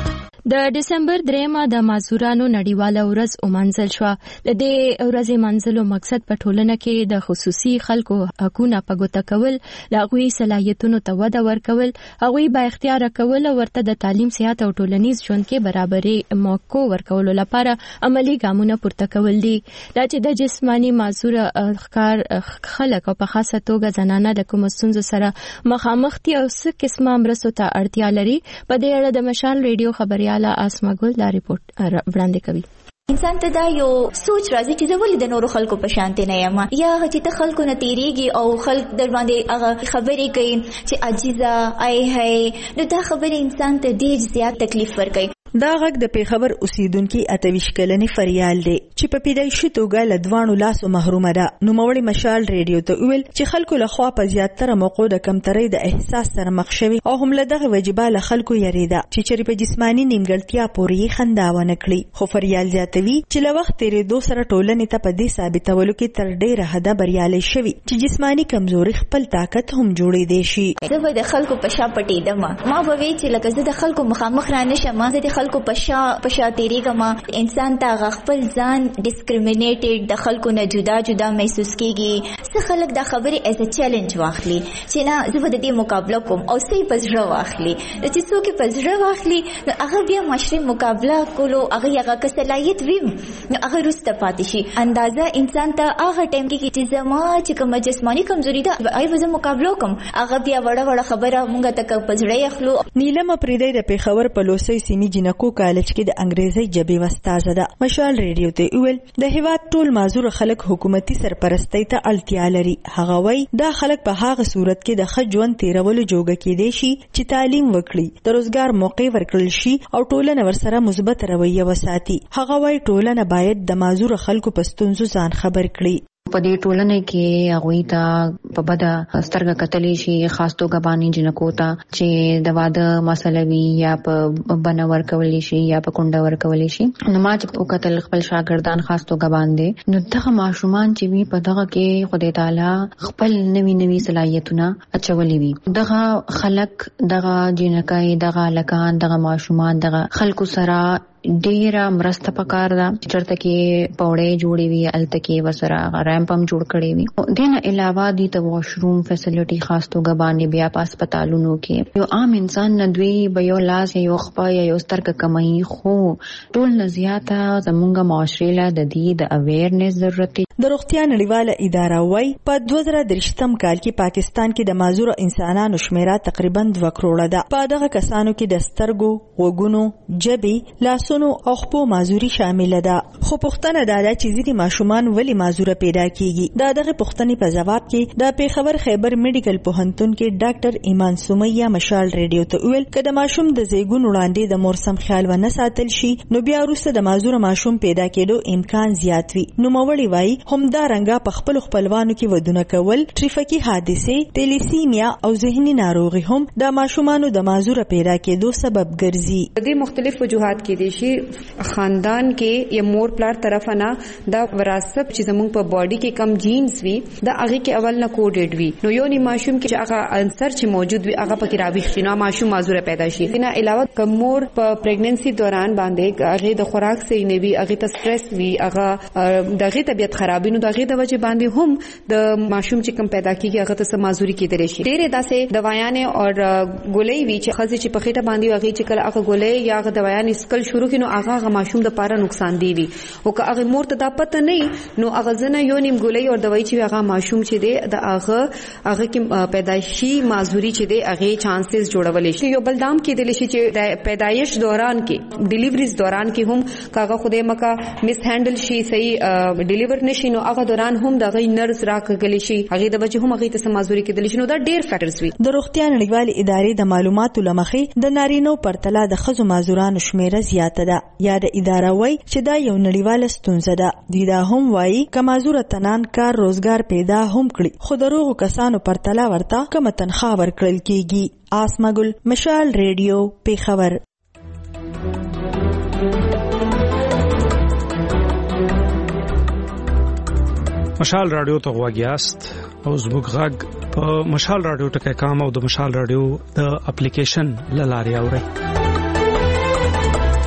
د ډسمبر دریمه د مازورانو نړیواله ورځ ومنځل شوه. د دې ورځې منځلو مقصد په ټولنه کې د خصوصي خلکو حقوقونه په ګوته کول، د هغوی صلاحیتونو ته وده ورکول، هغوی با اختیار کول او ورته د تعلیم، صحت او ټولنیز ژوند کې برابرۍ موقع ورکولو لپاره عملی ګامونه پورته کول دي. دا چې د جسمانی معذور ښکار خلک او په خاصه توګه زنانه د کوم ستونزو سره مخامخ دي او څه قسمه مرستو ته اړتیا لري. په دې اړه د مشال ریډیو خبري اسما ګل دا ریپورت وړاندې کوي. انسان ته دا یو سوچ راځي چې زه ولې د نورو خلکو په شان نه یم، یا چې ته خلکو نه تیریږي او خلک در باندې هغه خبرې کوي چې عجیزه آی هی، نو دا خبرې انسان ته ډېر زیات تکلیف ورکوي. دا غږ د پیښور اوسیدونکو اتویش کلنې فریال دی چې په پیدایشي توګه له دوانو لاسو محرومه ده. نوموړي مشال ریډیو ته ویل چې خلکو له خوا په زیاتره موقعو د کمترۍ د احساس سره مخ شوي او هم له دغه وجبه له خلکو یریده چې چېرې په جسماني نیمګړتیا پورې خندا ونه کړي. خو فریال زیاتوي چې له وخت تېرېدو سره ټولنې ته په دې ثابتولو کې تر ډېره حده بریالۍ شوي چې جسماني کمزوري خپل طاقت هم جوړېدی شي. زه به د خلکو په شا پټېدم، ما به وی چې لکه زه د خلکو مخامخ را نشم، زه د خلکو په شا په شا تیریږم. انسان ته خپل ځان ډسکریمینیټډ د خلکو نه جدا جدا محسوس کیږي. څه خلک دا خبرې ایز ا چیلنج واخلي چې نه زه به د دې مقابله کوم او څه په زړه واخلي. چې څوک په زړه واخلي نو هغه بیا معاشري مقابله کولو هغه هغه صلاحیت وي نو هغه رسته پاتې شي. اندازه انسان ته هغه ټایم کې چې زما چې کوم جسمانی کمزوري ده هغه به زه مقابله کوم، هغه بیا وړه وړه خبره مونږ ته په زړه اخلو. نیلم پریدی د پیښور په لوسی سیمې جنکو کالج کې د انګریزي ژبې استاده ده. مشال ریډیو ته ویل د هیواد ټول معذور خلک حکومتي سرپرستی ته اړتیا لري. هغه وایي دا خلک په هغه صورت کې د ښه ژوند تیرولو جوګه کېدی شي چې تعلیم وکړي، د روزګار موقع ورکړل شي او ټولنه ورسره مثبت رویه وساتي. هغه وایي ټولنه باید د معذور خلکو په ستونزو ځان خبر کړي. په دې ټولنه کې هغوی ته په بده سترګه کتلی شي، خاص توګه باندې جنکو ته چې د واده مسله وي یا په بنه ورکولی شي یا په کونډه ورکولی شي. نو ما چې وکتل خپل شاګردان خاص توګه باندې، نو دغه ماشومان چې وي په دغه کې خدای تعالی خپل نوي نوي صلاحیتونه اچولي وي. دغه خلک، دغه جنکای، دغه لکان، دغه ماشومان، دغه خلکو سره ډیره مرسته پکار ده. چرته کې پوړې جوړې وي، الته کې وسره ریمپ هم جوړ کړي وي. دین علاوه دي ته واشروم فیسیلیټي خاص توګه باندې بیا په هسپتالونو کې یو عام انسان نه دوی به یو لاس یو خپه یا یو سترګه کمای، خو ټول نه زیاته زمونږ معاشرې له د دې د اویرنس ضرورت دی. د روغتیا نړیواله اداره وايي په دوه زره درشتم کال کې پاکستان کې د معذور انسانانو شمیره تقریبا دوه کروڑه ده. په دغه کسانو کې د سترګو، غوږونو، ژبې، لاسونو او خپو معذوري شامل ده. خو پوښتنه دا ده چې ځینې ماشومان ولې معذوره پیدا کیږي. دا دغه پوښتنې په جواب کې د پیښور خیبر میډیکل پوهنتون کې ډاکټر ایمان سمیه مشال ریډیو ته ویل چې د ماشوم د زیږون وړاندې د مور سم خیال ونه ساتل شي نو بیا وروسته د معذور ماشوم پیدا کېدو امکان زیات وي. نو موري وایي همدا رنګه په خپل خپلوانو کې ودونه کول، ټریفیکي حادثه، تلیسیمیا او ذهني ناروغي هم د ماشومانو د معذور پیدا کېدو سبب ګرځي. د دې مختلف وجوهات کې دي شي خاندان کې یا مور پلار طرف نه دا وراثت چې زموږ په باډي کې کم جینز وي دا هغه کې اول نه کوډډ وي. نو یو نه ماشوم کې چې هغه عنصر چې موجود وي هغه پکې راوي شي نو ماشوم معذور پیدا شي. نه علاوه کوم مور په پریګننسي دوران باندې هغه د خوراک صحیح نه وي، هغه ته سټرس وي، هغه دغه طبيعت خرابې نو دغه د وجه باندې هم د ماشوم چې کم پیدا کیږي هغه ته معذوري کېدلی شي. ډېرې داسې دوايانې او ګولۍ وي چې خزې چې په خېټه باندې هغه چې کله هغه ګولۍ یا هغه دوايانې سکل شروع کینو هغه هغه ماشوم د پاره نقصان دی وي او که هغه مور ته دا پته نه نو هغه ځنه یو نیم ګولۍ او دوايي چې هغه ماشوم چې دی د هغه هغه کې پیدایشي معذوري چې دی هغه چانسز جوړول شي. یو بلدام کېدلی شي چې پیدایش دوران کې ډیلیوریز دوران کې هم کاغه خوده مکا مس هندل شي صحیح ډیلیور نشي نو هغه دوران هم د غي نرس راکګلی شي هغه د بچو هم هغه ته سمازوري کېدلی شي. نو دا ډیر فیکټرز وي. د روغتیا نړیوالې ادارې د معلوماتو لمخې د نارینو پرتله د ښځو معذورانو شمیره زیاته ده. یا د اداره وایي چې دا یو نړیواله ستونزه ده. دوی دا هم وایي که معذوره تنان کار روزګار پیدا هم کړي خو د روغو کسانو پرتله ورته کمه تنخواه ورکړل کیږي. آسما ګل، مشال ریډیو، پیښور. مشال رادیو ته غواګیاست او زموږ غږ په مشال رادیو ټکي کام او د مشال رادیو د اپلیکیشن لارې اوري.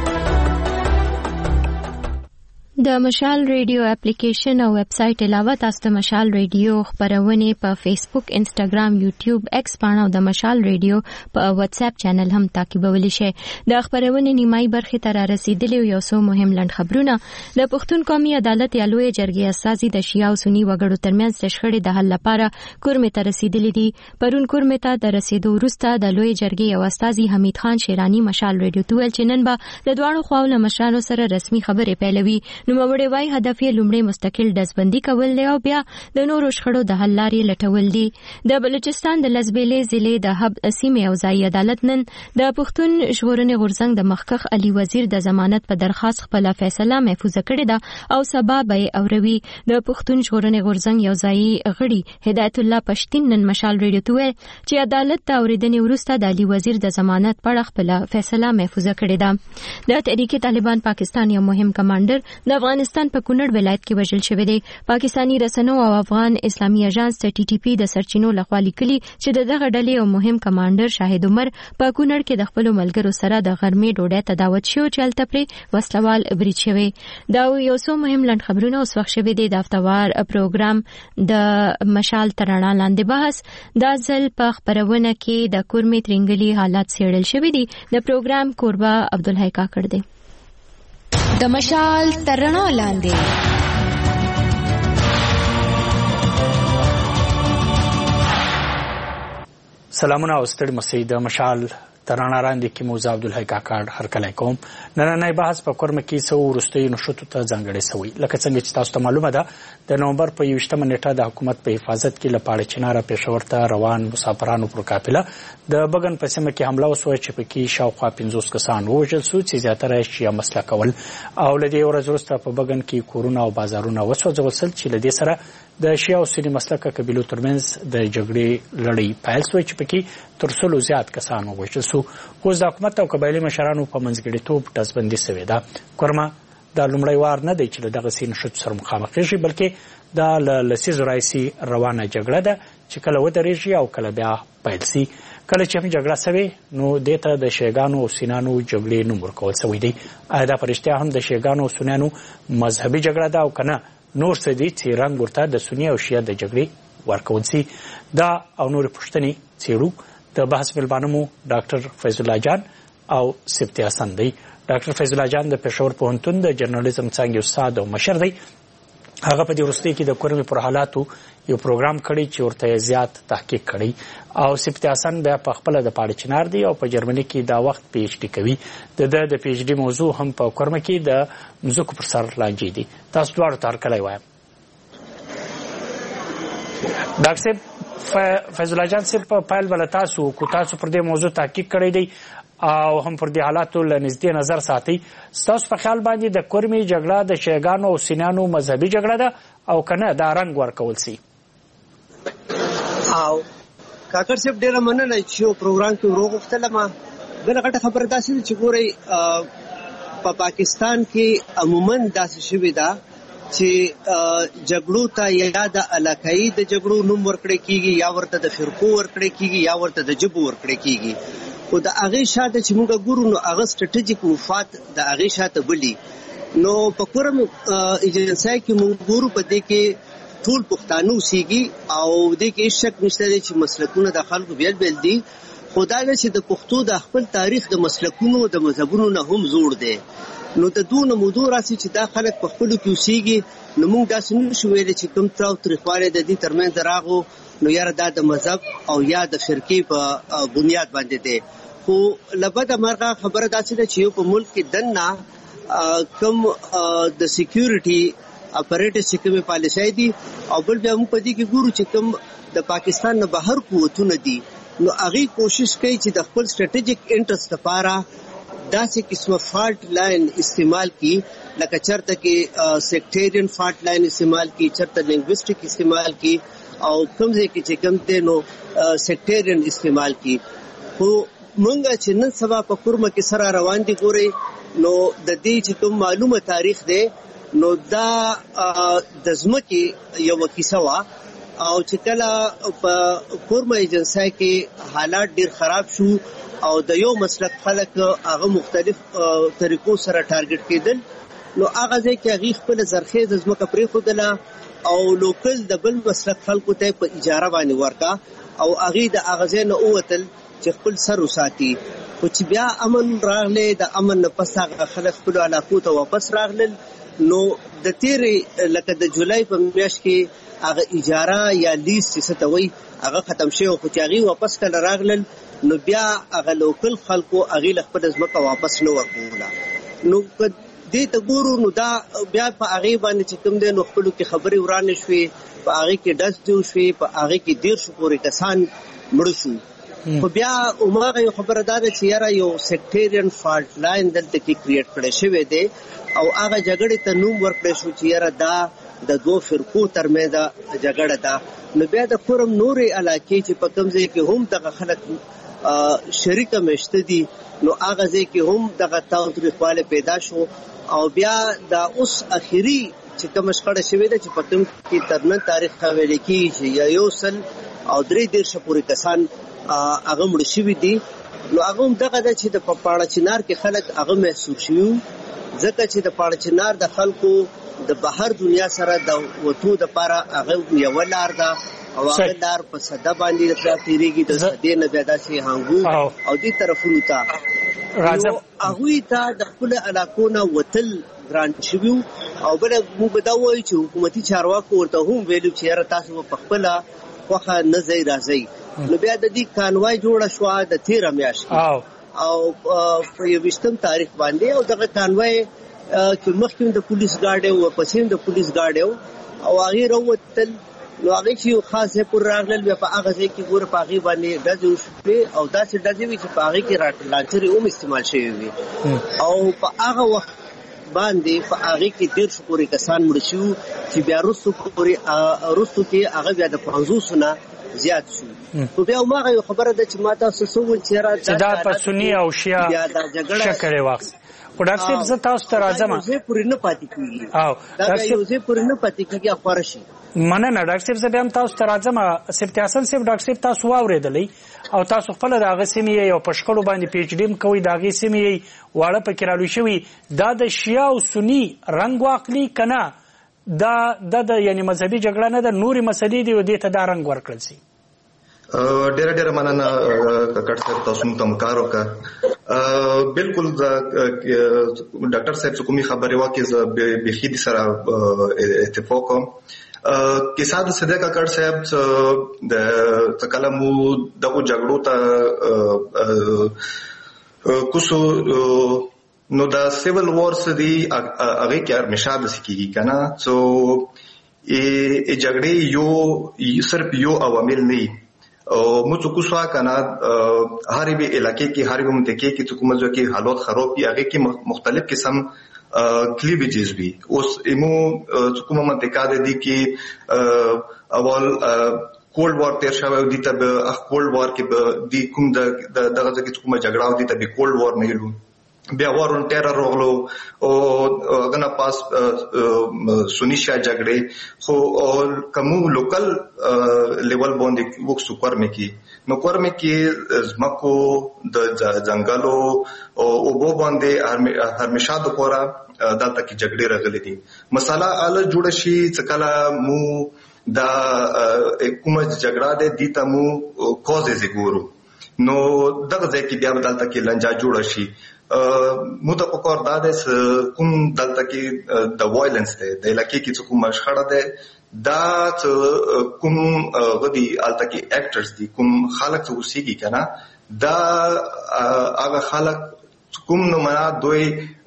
د مشال ریډیو اپلیکیشن او ویب سټ علاوه تاسو د مشال ریډیو خبرونه په فیسبوک، انسټاګرام، یوټیوب، ایکس باندې او د مشال ریډیو په واتس اپ چینل هم تعقیبولی شئ. د خبرونه نیمای برخه تر رسیدلې یو څو مهم لنډ خبرونه. د پښتون قومي عدالت یا لوی جرګې اساسي د شیعه او سنی وګړو ترمنځ د شخړې د حل لپاره کورمې ته رسیدلې دي. پرون کورمې ته د رسیدو وروسته د لوی جرګې یو استازي حمید خان شیرانی مشال ریډیو ته ویل چې نن به د دواړو خواو له مشرانو سره رسمي خبرې پیلوي. نوموړي وايي هدف یې لومړی مستقل ډزبندي کول دی او بیا د نورو شخړو د حل لارې لټول دي. د بلوچستان د لزبېلې ضلع د حب سیمې او ځایي عدالت نن د پښتون ژغورنې غورځنګ د مخکښ علي وزیر د ضمانت په درخواست خپل فیصله محفوظ کړې ده او سبا به اوروي. د پښتون ژغورنې غورځنګ یو ځایي غړي هدایت الله پښتین نن مشال ریډیو ته ویل چې عدالت د اوریدنې وروسته د علي وزیر د ضمانت په اړه خپل فیصله محفوظ کړې ده. د تحریک طالبان پاکستان یو مهم کمانډر د افغانستان په کونړ ولایت کې وژل شوی دی. پاکستانی رسنیو او افغان اسلامي اژانس ټي ټي پی د سرچینو لخوا لیکلي چې دغه ډلې یو مهم کمانډر شاهد عمر په کونړ کې د خپل ملګرو سره د غرمې ډوډۍ ته دعوت شو چې هلته پرې وسلوال برید شوی. دا یو څو مهم لنډ خبرونه اوس وخت شوی دی. د هفتوار پروګرام د مشال ترانه لاندې بحث دا ځل په خبرونه کې د کورمې ترنګلي حالات څېړل شوی دي. د پروګرام کوربه عبدالحی کاکړ دی. د مشال ترانه لاندې سلامونه او ستړي مسئ. د مشال ترانه لاندې کې موزه عبدالحی کاکړ هرکلی کوم. نننی بحث په کورمه کې څو وروستیو نښتو ته ځانګړی شوی. لکه څنګه چې تاسو ته معلومه ده د نومبر په یویشتمه نیټه د حکومت په حفاظت کې له پاړه چناره پېښور ته روان مسافرانو پر قافله د بګن په سیمه کې حمله وسوه چې پکې شاوخوا پنځوس کسان ووژل شو چې زیاتره یې شیعه مسلک کول او له دې ورځې وروسته په بګن کې کورونه او بازارونه وسوځول شول چې له دې سره د شیعه او سني مسلکه قبیلو ترمنځ د جګړې لړۍ پیل شوه چې پکې تر سلو زیات کسان ووژل شو. اوس د حکومت او قبایلي مشرانو په منځګړیتوب ډزبندي شوې ده. کورمه دا لومړی وار نه دی چې له دغسې نښتو سره مخامخ کېږي، بلکې دا له لسیزو راهیسې روانه جګړه ده چې کله ودرېږي او کله بیا پیل شي. کله چې هم جګړه شوې نو دې ته د شیګانو او سنیانو جګړې نوم ورکول شوی دی. آیا دا په رښتیا هم د شیګانو او سنیانو مذهبي جګړه ده او که نه نور څه دي چې رنګ ورته د سني او شیعه د جګړې ورکول شي؟ دا او نورې پوښتنې څېړو. د بحث میلمانه مو ډاکټر فیض الله جان او سبتي حسن دی. ډاکټر فیض الله جان د پېښور پوهنتون د جرنالیزم څانګې استاد او مشر دی. هغه په دې وروستۍ کې د کورمې پر حالاتو یو پروګرام کړی چې ورته زیات تحقیق کړی او سبتي حسن بیا په خپله د پاړه چنار دی او په جرمني کې دا وخت پی ایچ ډي کوي. د ده د پی ایچ ډي موضوع هم په کورمه کې د مځکو پر سر لانجې دي. تاسو دواړو ته هرکلی وایم. ډاکټر صاحب فیض الله جان صاحب په پیل بله تاسو کو تاسو پر دې موضوع تحقیق کړی دی او هم پر دې حالاتو له نږدې نظر ساتئ. ستاسو په خیال باندې د کورمې جګړه د شیګانو او سنیانو مذهبي جګړه ده او که نه دا رنګ ورکول سي؟ او کاکړ صاحب ډېره مننه چې یو پروګرام کې وروغوښتلم. بله غټه خبره داسې ده چې ګورئ په پاکستان کې عموما داسې شوې ده چې جګړو ته یا د علاقایي د جګړو نوم ورکړی کېږي یا ورته د فرقو ورکړی کېږي یا ورته د ژبو ورکړی کېږي. خو د هغې شاته چې موږ ګورو نو هغه سټریټیجیک مفاد د هغې شاته بلي. نو په کورم ایجنسۍ کې موږ ګورو په دې کې ټول پښتانه اوسېږي او دې کې هېڅ شک نشته دی چې مسلکونه د خلکو بیل بیل دي. خو دا ده چې د پښتو د خپل تاریخ د مسلکونو د مذهبونو نه هم زوړ دی. نو د دونه موضوع راسي چې دا خلک په خپلو کې اوسېږي نو موږ داسې نشو ویلی چې کوم تراو تریخوالی د دې ترمنځ راغو نو یاره دا د مذهب او یا د فرقې په بنیاد باندې دی. خو له بده مرغه خبره داسې ده چې یو په ملک کې دننه کوم د سیکیورټي اپریټس چې کومې پالیسۍ دي او بل بیا موږ په دې کې ګورو چې کوم د پاکستان نه بهر قوتونه دي نو هغې کوشش کوي چې د خپل سټریټیجیک انټرست لپاره داسې قسمه فالټ لاین استعمال کی لکه چرته کې سیکټیرین فالټ لاین استعمال کی، چرته لنګویسټک استعمال کی او کوم ځای کې چې کوم دی نو سیکټیرین استعمال کی. خو مونږ چې نن سبا په کورمه کې سره روان دي ګورئ نو د دې چې کوم معلومه تاریخ دی نو دا د ځمکې یوه کیسه وه او چې کله په کورمه ایجنسۍ کې حالات ډېر خراب شو او د یو مسلک خلک هغه مختلف طریقو سره ټارګټ کېدل نو هغه ځای کې هغې خپله زرخیزه ځمکه پرېښودله او لوکل د بل مسلک خلکو ته په اجاره باندې ورکړه او هغې د هغه ځای نه ووتل چې خپل سر وساتي. خو چې بیا امن راغلی، د امن نه پس هغه خلک خپلو علاقو ته واپس راغلل. نو د تیرې لکه د جولای په میاشت کې هغه اجاره یا لیز چې څه ته وایي هغه ختم شوی، خو چې هغې واپس کله راغلل نو بیا هغه لوکل خلکو هغې له خپله ځمکه واپس نه ورکوله. نو دې ته ګورو نو دا بیا په هغې باندې چې کوم دی نو خپلو کې خبرې ورانې شوې، په هغې کې ډزې وشوې، په هغې کې دېرشو پورې کسان مړه شو. خو بیا هماغه یو خبره دا ده چې یاره یو سیکټیرین فالټ لاین دلته کې کریټ کړی شوی دی او هغه جګړې ته نوم ورکړی شو چې یاره دا د دوو فرقو ترمنځ جګړه ده. نو بیا د کورم نورې علاقې چې په کوم ځای کې هم دغه خلک شریکه میشته دي نو هغه ځای کې هم دغه تاوتریخوالی پیدا شو او بیا دا اوس اخري چې کومه شخړه شوې ده چې په کوم کې تر نن تاریخ ته ویل کېږي چې یا یو سل او درې دېرشه پورې کسان هغه مړه شوي دي. نو هغه هم دغه ده چې د پاړه چنار کې خلک هغه محسوس شوي ځکه چې د پاړه چنار د خلکو د بهر دنیا سره د وتو دپاره هغه یوه لار ده او هغه لار په سده باندې تېرېږي، د سدې نه بیا داسې هانګو او دې طرفونو ته نو هغوی ته د خپلو علاقو نه وتل ګران شوي او بله موږ به دا ووایو چې حکومتي چارواکو ورته هم ویلو چې یاره تاسو به په خپله خوښه نه ځئ راځئ. نو بیا د دې کانوای جوړه شوه د تېره میاشت او په یوویشتم تاریخ باندې او دغه کانوای چې مخکې د پولیس ګاډی و پسې د پولیس ګاډی و او هغې راووتل. نو هغې چې یو خاص ځای پورې راغلل بیا په هغه ځای کې ګوره په هغې باندې ډزې وشوې او داسې ډزې وې چې په هغې کې لانچرې هم استعمال شوې وې او په هغه وخت باندې په هغې کې دېرشو پورې کسان مړه شوي چې بیا وروستو پورې وروستو کې هغه بیا د پنځوسو نه زیات شو. خو بیا هماغه یو خبره ده چې ما تاسو څه وویل چې دا په سني او شیعه شکل یې واخیست. خو ډاکټر صاحب زه تاسو ته راځم یو ځای پورې نه پاتې کېږي، دا یو ځای پورې نه پاتې کېږي خواره شي. مننه ډاکټر صاحب، زه بیا هم تاسو ته راځم. سفت حسن صاحب، ډاکټر صاحب تاسو واورېدلی او تاسو خپله د هغه سیمې یې او په شخړو باندې پی ایچ ډي هم کوئ، د هغې سیمې یې واړه پکې رالوی شوي. دا د شیعه او سني رنګ واخلي که نه دا د یعنې مذهبي جګړه نه ده، نورې مسلې دي او دې ته دا رنګ ورکړل شي؟ ډیره ډیره مننه کاکړ صاحب، تاسو موږ ته کار وکړه. بالکل ډاکټر صاحب چې کومې خبرې واکې زه بیخي دې سره اتفاق کوم. کیسه د صدیق کاکړ صاحب د کله مو دغو جګړو ته کوسو نو د سیول وارس دی هغې کې همیشه داسې کېږي که نه. سو جګړې یو صرف یو عوامل نه وي او موږ کوسوا کنه هر به علاقې کې هر به منطقې کې چې کوم ځای کې حالات خراب دي هغه کې مختلف قسم کلیویجز وي. اوس ایمو چې کومه منطقه ده دي کې اول کولډ وار تیر شوی دي ته کولډ وار کې د کوم د دغه ځکه چې کومه جګړه دي ته به کولډ وار نه ویلو، بیا وارون ټیرر راغلو او غنا پاس سنی شاه جګړې خو کوم لوکل لیول باندې وکسو کورمه کې نو کورمه کې زمکو د ځنګلو او بو باندې همیشه د پورا دلته کې جګړې راغلي دي. مساله ال جوړ شي څکلا مو دا کومه جګړه ده دي ته مو کوزې زګورو نو دغه ځکه بیا دلته کې لنجا جوړ شي. مو ته پکور دا ده کوم دلته کې د وایلنس ده د علاقې کې کوم مشخړه ده دا کوم غدي الته کې اکټرز دي کوم خلک څه وسیږي کنه دا هغه خلک کوم نو معنا دوی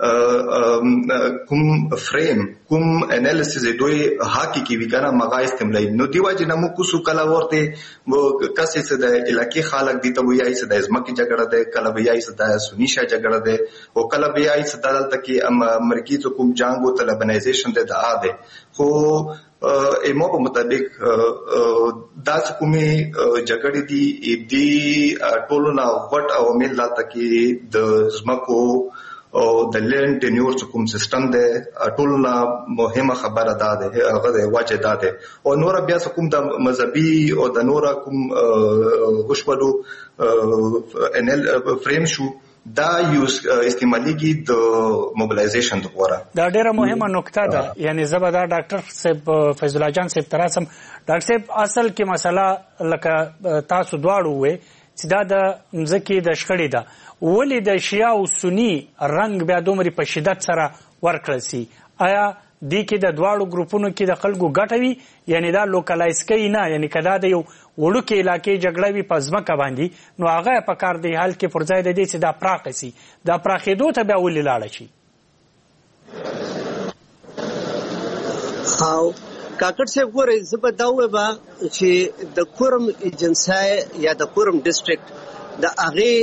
کوم فریم کوم انالیسز دوی هاکی کی وکړه مغا استعمال نو دیوا چې نمو کو سو کلا ورته کسې څه د علاقې خلک دي ته وایي چې د ازمکه جګړه ده کله وایي چې د سنیشا جګړه ده او کله وایي چې دلته کې امریکای کوم جنگ او طالبانایزیشن ده دا ده خو ایمو په مطابق دا کومې جګړې دي دي ټولو نه وټ او مل دلته کې د زمکو او د لینډ ټینیور کوم سیستم ده ټولو نه مهمه خبره ده هغه د واجه ده او نور بیا کوم د مذهبي او د نور کوم غشولو انل فریم شو دا یو استعماليږي د موبلایزیشن لپاره. دا ډیره مهمه نقطه ده. یعنی زبدا ډاکټر صاحب فیض الله جان صاحب تراسم ډاکټر صاحب اصل کې مسله لکه تاسو دواړو وې چې دا د مځکې د شخړې ده، ولې د شیعه او سنی رنګ بیا دومره په شدت سره ورکړل سي؟ آیا دې کې د دواړو ګروپونو کې د خلکو ګټه وي؟ یعنی دا لوکلایز کوي نه، یعنی کدا د یو وړوکې علاقې جګړه وي په ځمکه باندې، نو هغه په کار دی حال کې پر ځای د دې چې دا پراخه سي، دا پراخېدو ته بیا ولې لاړه شي؟ او کاکړ صاحب ګورئ، زه به دا ووایم چې د کورم ایجنسۍ یا د کورم ډسټرکټ د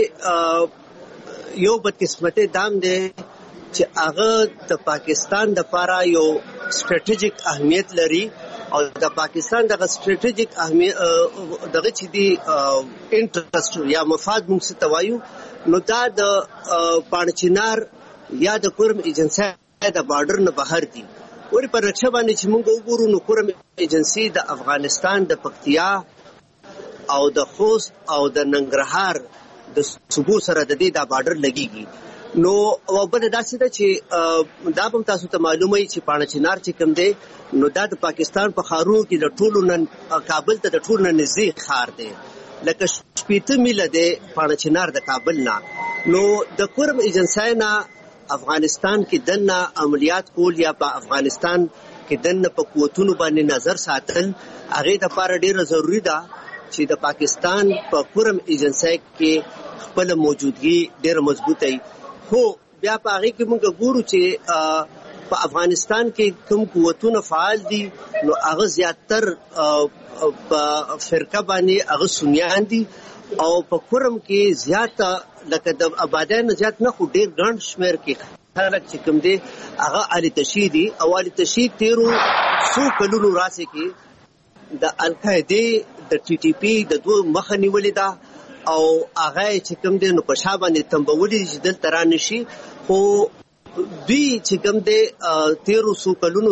هغې یو بدقسمتۍ دام دی چې هغه د پاکستان دپاره یو سټریټیجیک اهمیت لري او د پاکستان دغه سټریټیجیک اهمیت دغه چې دی انټرست یا مفاد موږ څه ته وایو، نو دا د پاڼچینار یا د کورم ایجنسۍ د بارډر نه بهر دي. ورې په نقشه باندې چې موږ وګورو نو کورم ایجنسي د افغانستان د پکتیا او د خوست او د ننګرهار د صوبو سره د دې د بارډر لګيږي. نو او بل داسې ده چې دا هم تاسو ته معلومه وي چې پاڼچینار چې کوم دی نو دا د پاکستان په ښارونو کې د ټولو نن کابل ته د ټولو نه نږدې ښار دی، لکه شپېته میله دی پاڼچینار د کابل نه. نو د کورم ایجنسۍ نه افغانستان کې دننه عملیات کول یا په افغانستان کې دننه په قوتونو باندې نظر ساتل هغې دپاره ډېره ضروري ده چې د پاکستان په کورم ایجنسۍ کې خپله موجودګي ډېره مضبوطه وي. خو بیا په هغې کې موږ ګورو چې په افغانستان کې کوم قوتونه فعال دي نو هغه زیاتر په فرقه باندې هغه سنیان دي او په کورم کې زیاته لکه د آبادۍ نه زیات نه خو ډېر ګڼ شمېر کې خلک چې کوم دی هغه علي تشي دي او علي تشي تیرو څو کلونو راسې کې د القاعدې د ټي ټي پي د دوه مخه نیولې ده او هغه چې کوم دی نو په شا باندې تنبولي چې دلته را نشي. خو دوی چې کوم دی تیرو څو کلونو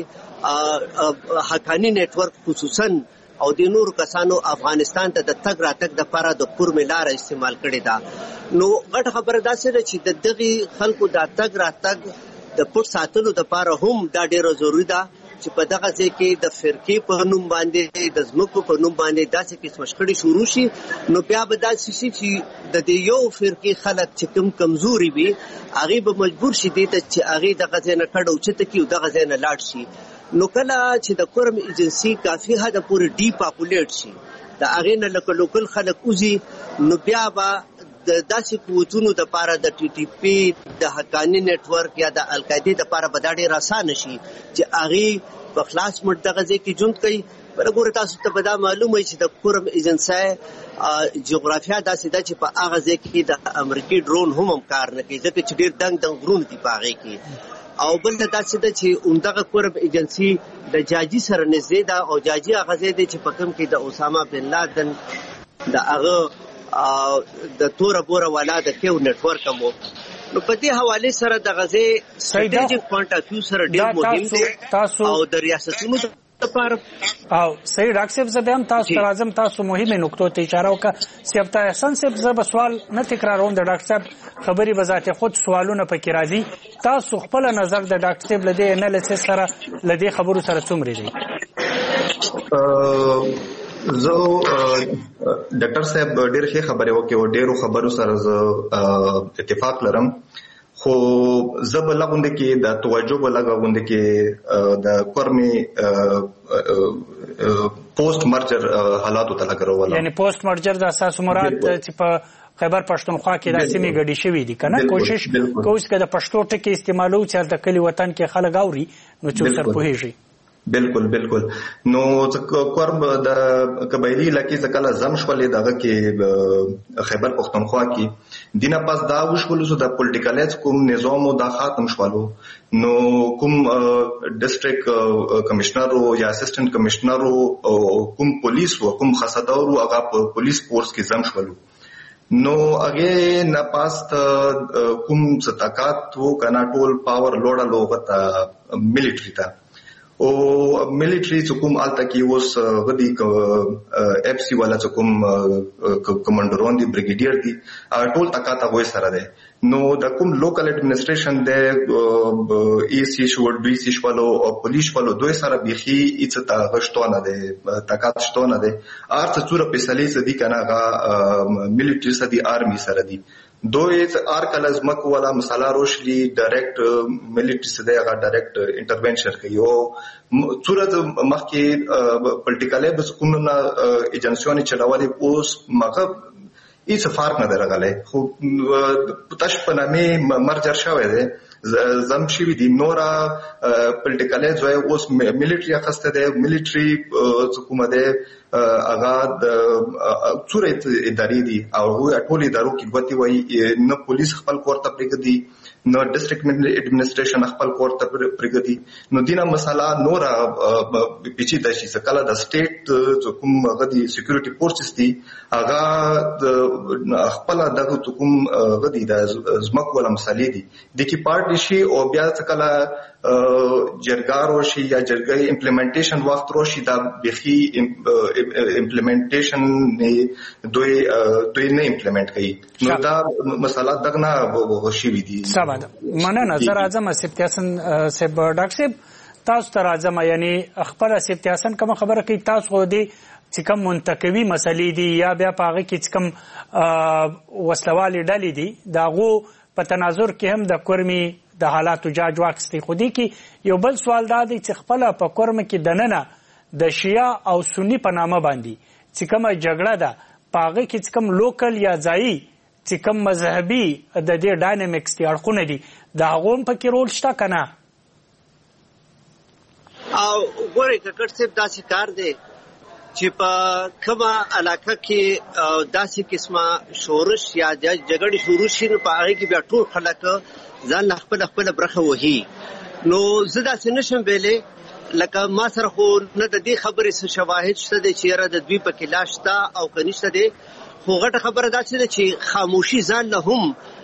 راسې حقاني نیټورک خصوصا او د نورو کسانو افغانستان ته د تګ راتګ دپاره د کورمې لاره استعمال کړې ده. نو غټه خبره داسې ده چې د دغې خلکو دا تګ راتګ د پټ ساتلو دپاره هم دا ډېره ضروري ده چې په دغه ځای کې د فرقې په نوم باندې د ځمکو په نوم باندې داسې قسمه شخړې شروع شي، نو بیا به داسې شي چې د دې یو فرقې خلک چې کوم کمزوري وي هغې به مجبور شي دې ته چې هغې دغه ځای نه کډه اوچته کړي او دغه ځای نه لاړ شي. نو کله چې د کورم ایجنسي کافي حده پورې ډي پاپولیټ شي، د هغې نه لکه لوکل خلک وځي، نو بیا به د داسې قوتونو دپاره د ټي ټي پي د حقاني نیټورک یا د القاعدې دپاره به دا ډېر اسانه شي چې هغې په خلاص مټ دغه ځای کې ژوند کوي. بله ګوره تاسو ته به دا معلوم وي چې د کورم ایجنسۍ جغرافیه داسې ده چې په هغه ځای کې د امریکې ډرون هم هم کار نه کوي، ځکه چې ډېر دنګ دنګ غرونه دي په هغې کې. او بل ته داسې ده چې همدغه کورم ایجنسي د جاجي سره نږدې ده او جاجي هغه ځای دی چې په کوم کې د اسامه بن لادن د هغه د توره بوره والا د کیو نیټورک هم و. نو په دې حوالې سره د غزې سټریټیجیک پوینټ اف ویو سره ډېر مهم دی او د ریاستونو لپاره. او صحیح ډاکټر صاحب زه هم تاسو ته راځم، تاسو مهمه نقطو ته اشاره وکړه. سیافتای احسان صاحب زه به سوال نه تکراروم، د ډاکټر صاحب خبرې به ذات خود سوالونه پکې راځي. تاسو خپل نظر د ډاکټر صاحب له دې انالیسس سره له دې خبرو سره څومره دی؟ زه ډاکټر صاحب ډېر ښه خبرې وکړې او ډېرو خبرو سره زه اتفاق لرم، خو زه به لغونده کې د توجه به لغونده کې د کورمې پوسټ مرجر حالاتو ته لګرول. یعنی پوسټ مرجر د اساس مراد چې په خیبر پښتونخوا کې د سیمې ګډې شوې دي کنه، کوشش کوو چې د پښتو ټکي استعمالو چې د کلی وطن کې خلک اوري نو چې سر پوهیږي. بالکل بالکل. نو کورم د قبایلی علاقې ځکه زم شولې دغه کې خیبر پښتونخوا کې دینه پاس دا وشول چې د پولیټیکلایز کوم نظام او د خاتم شوالو، نو کوم ډسټریکټ کمشنر او یا اسسټنټ کمشنر او کوم پولیس او کوم خاصدار او هغه پولیس فورس کې زم شولو، نو هغه نه پاست کوم ستاکات وو کنه ټول پاور لوړه لوغه تا ملټری تا. او ملټری حکومت الته کې اوس غدي اف سی والا حکوم کمانډرون دی بریګیډیر دی ټول تکاته وای سره ده نو د کوم لوکل اډمنستریشن د ای سی شو ډی سی شوالو او پولیس والو دوی سره بيخي ایڅ تا غشتونه ده تکات شتونه ده ارڅ څوره پیسلې سدي کنه غا ملټری سدي آرمي سره دي دوی ار کلز مکو والا مساله روشلی ډایرکټ ملټری سده هغه ډایرکټ انټرونشن کوي او صورت مخکې پولیټیکل بس کومه ایجنسیونه چلاولې اوس مغه هیڅ فرق نه درغله خو پتاش په نامه مرجر شوی دی زم شي دي نورا پولیټیکل ځای اوس ملټری اخسته دی ملټری حکومت دی هغه د صورت اداري دي او ټول ادارو کې وتی وای نه پولیس خپل کوړه پرګدي نو ډیسټریکټ اډمنستریشن خپل کوړه پرګدي نو دینه مسله نورا پیچي د شي سکاله د سټیټ کوم غدي سکیورټي فورسز دي هغه خپل دغه کوم غدي د زمک ولا مسلې دي د کی پارټ شي او بیا سکاله جرګار وشي یا جرګي امپلیمنټیشن وخت روشي دا بخي امپلیمنټیشن نه دوی دوی نه امپلیمنٹ کوي نو دا مسله دغه وشي وي دي سبا مننه زه راځم سپتیاسن سب ډاکټر صاحب تاسو ته راځم یعنی خبره سپتیاسن کوم خبره کوي تاسو خو دي چې کوم منتقوي مسلې دي یا بیا پاغه کې کوم وسلوالي ډلې دي داغو په تناظر کې هم د کورمي د حالاتو جاج واکستي خودي کې یو بل سوال دا دی چې خپل په کورم کې دننه د شیعه او سنی په نامه باندې چې کومه جګړه ده پاغه کې کوم لوکل یا ځایي چې کوم مذهبي د دې ډاینامیکس دي اړخونه دي دا غوم په کې رول شته کنه او ګورې ککړ صاحب داسې کار دی چې په کومه علاقه کې داسې قسمه شورش یا جګړې شروع شي نو په هغه کې بیا ټول خلک ځان خپل خپل برخه وهي نو زه داسې نشم ویلې لکه ما سره خو نه د دې خبرې څه شواهد شته د چیرې د دوی په کې لاشتا او کنيشته دي خو غټه خبره دا چې خاموشي ځان له هم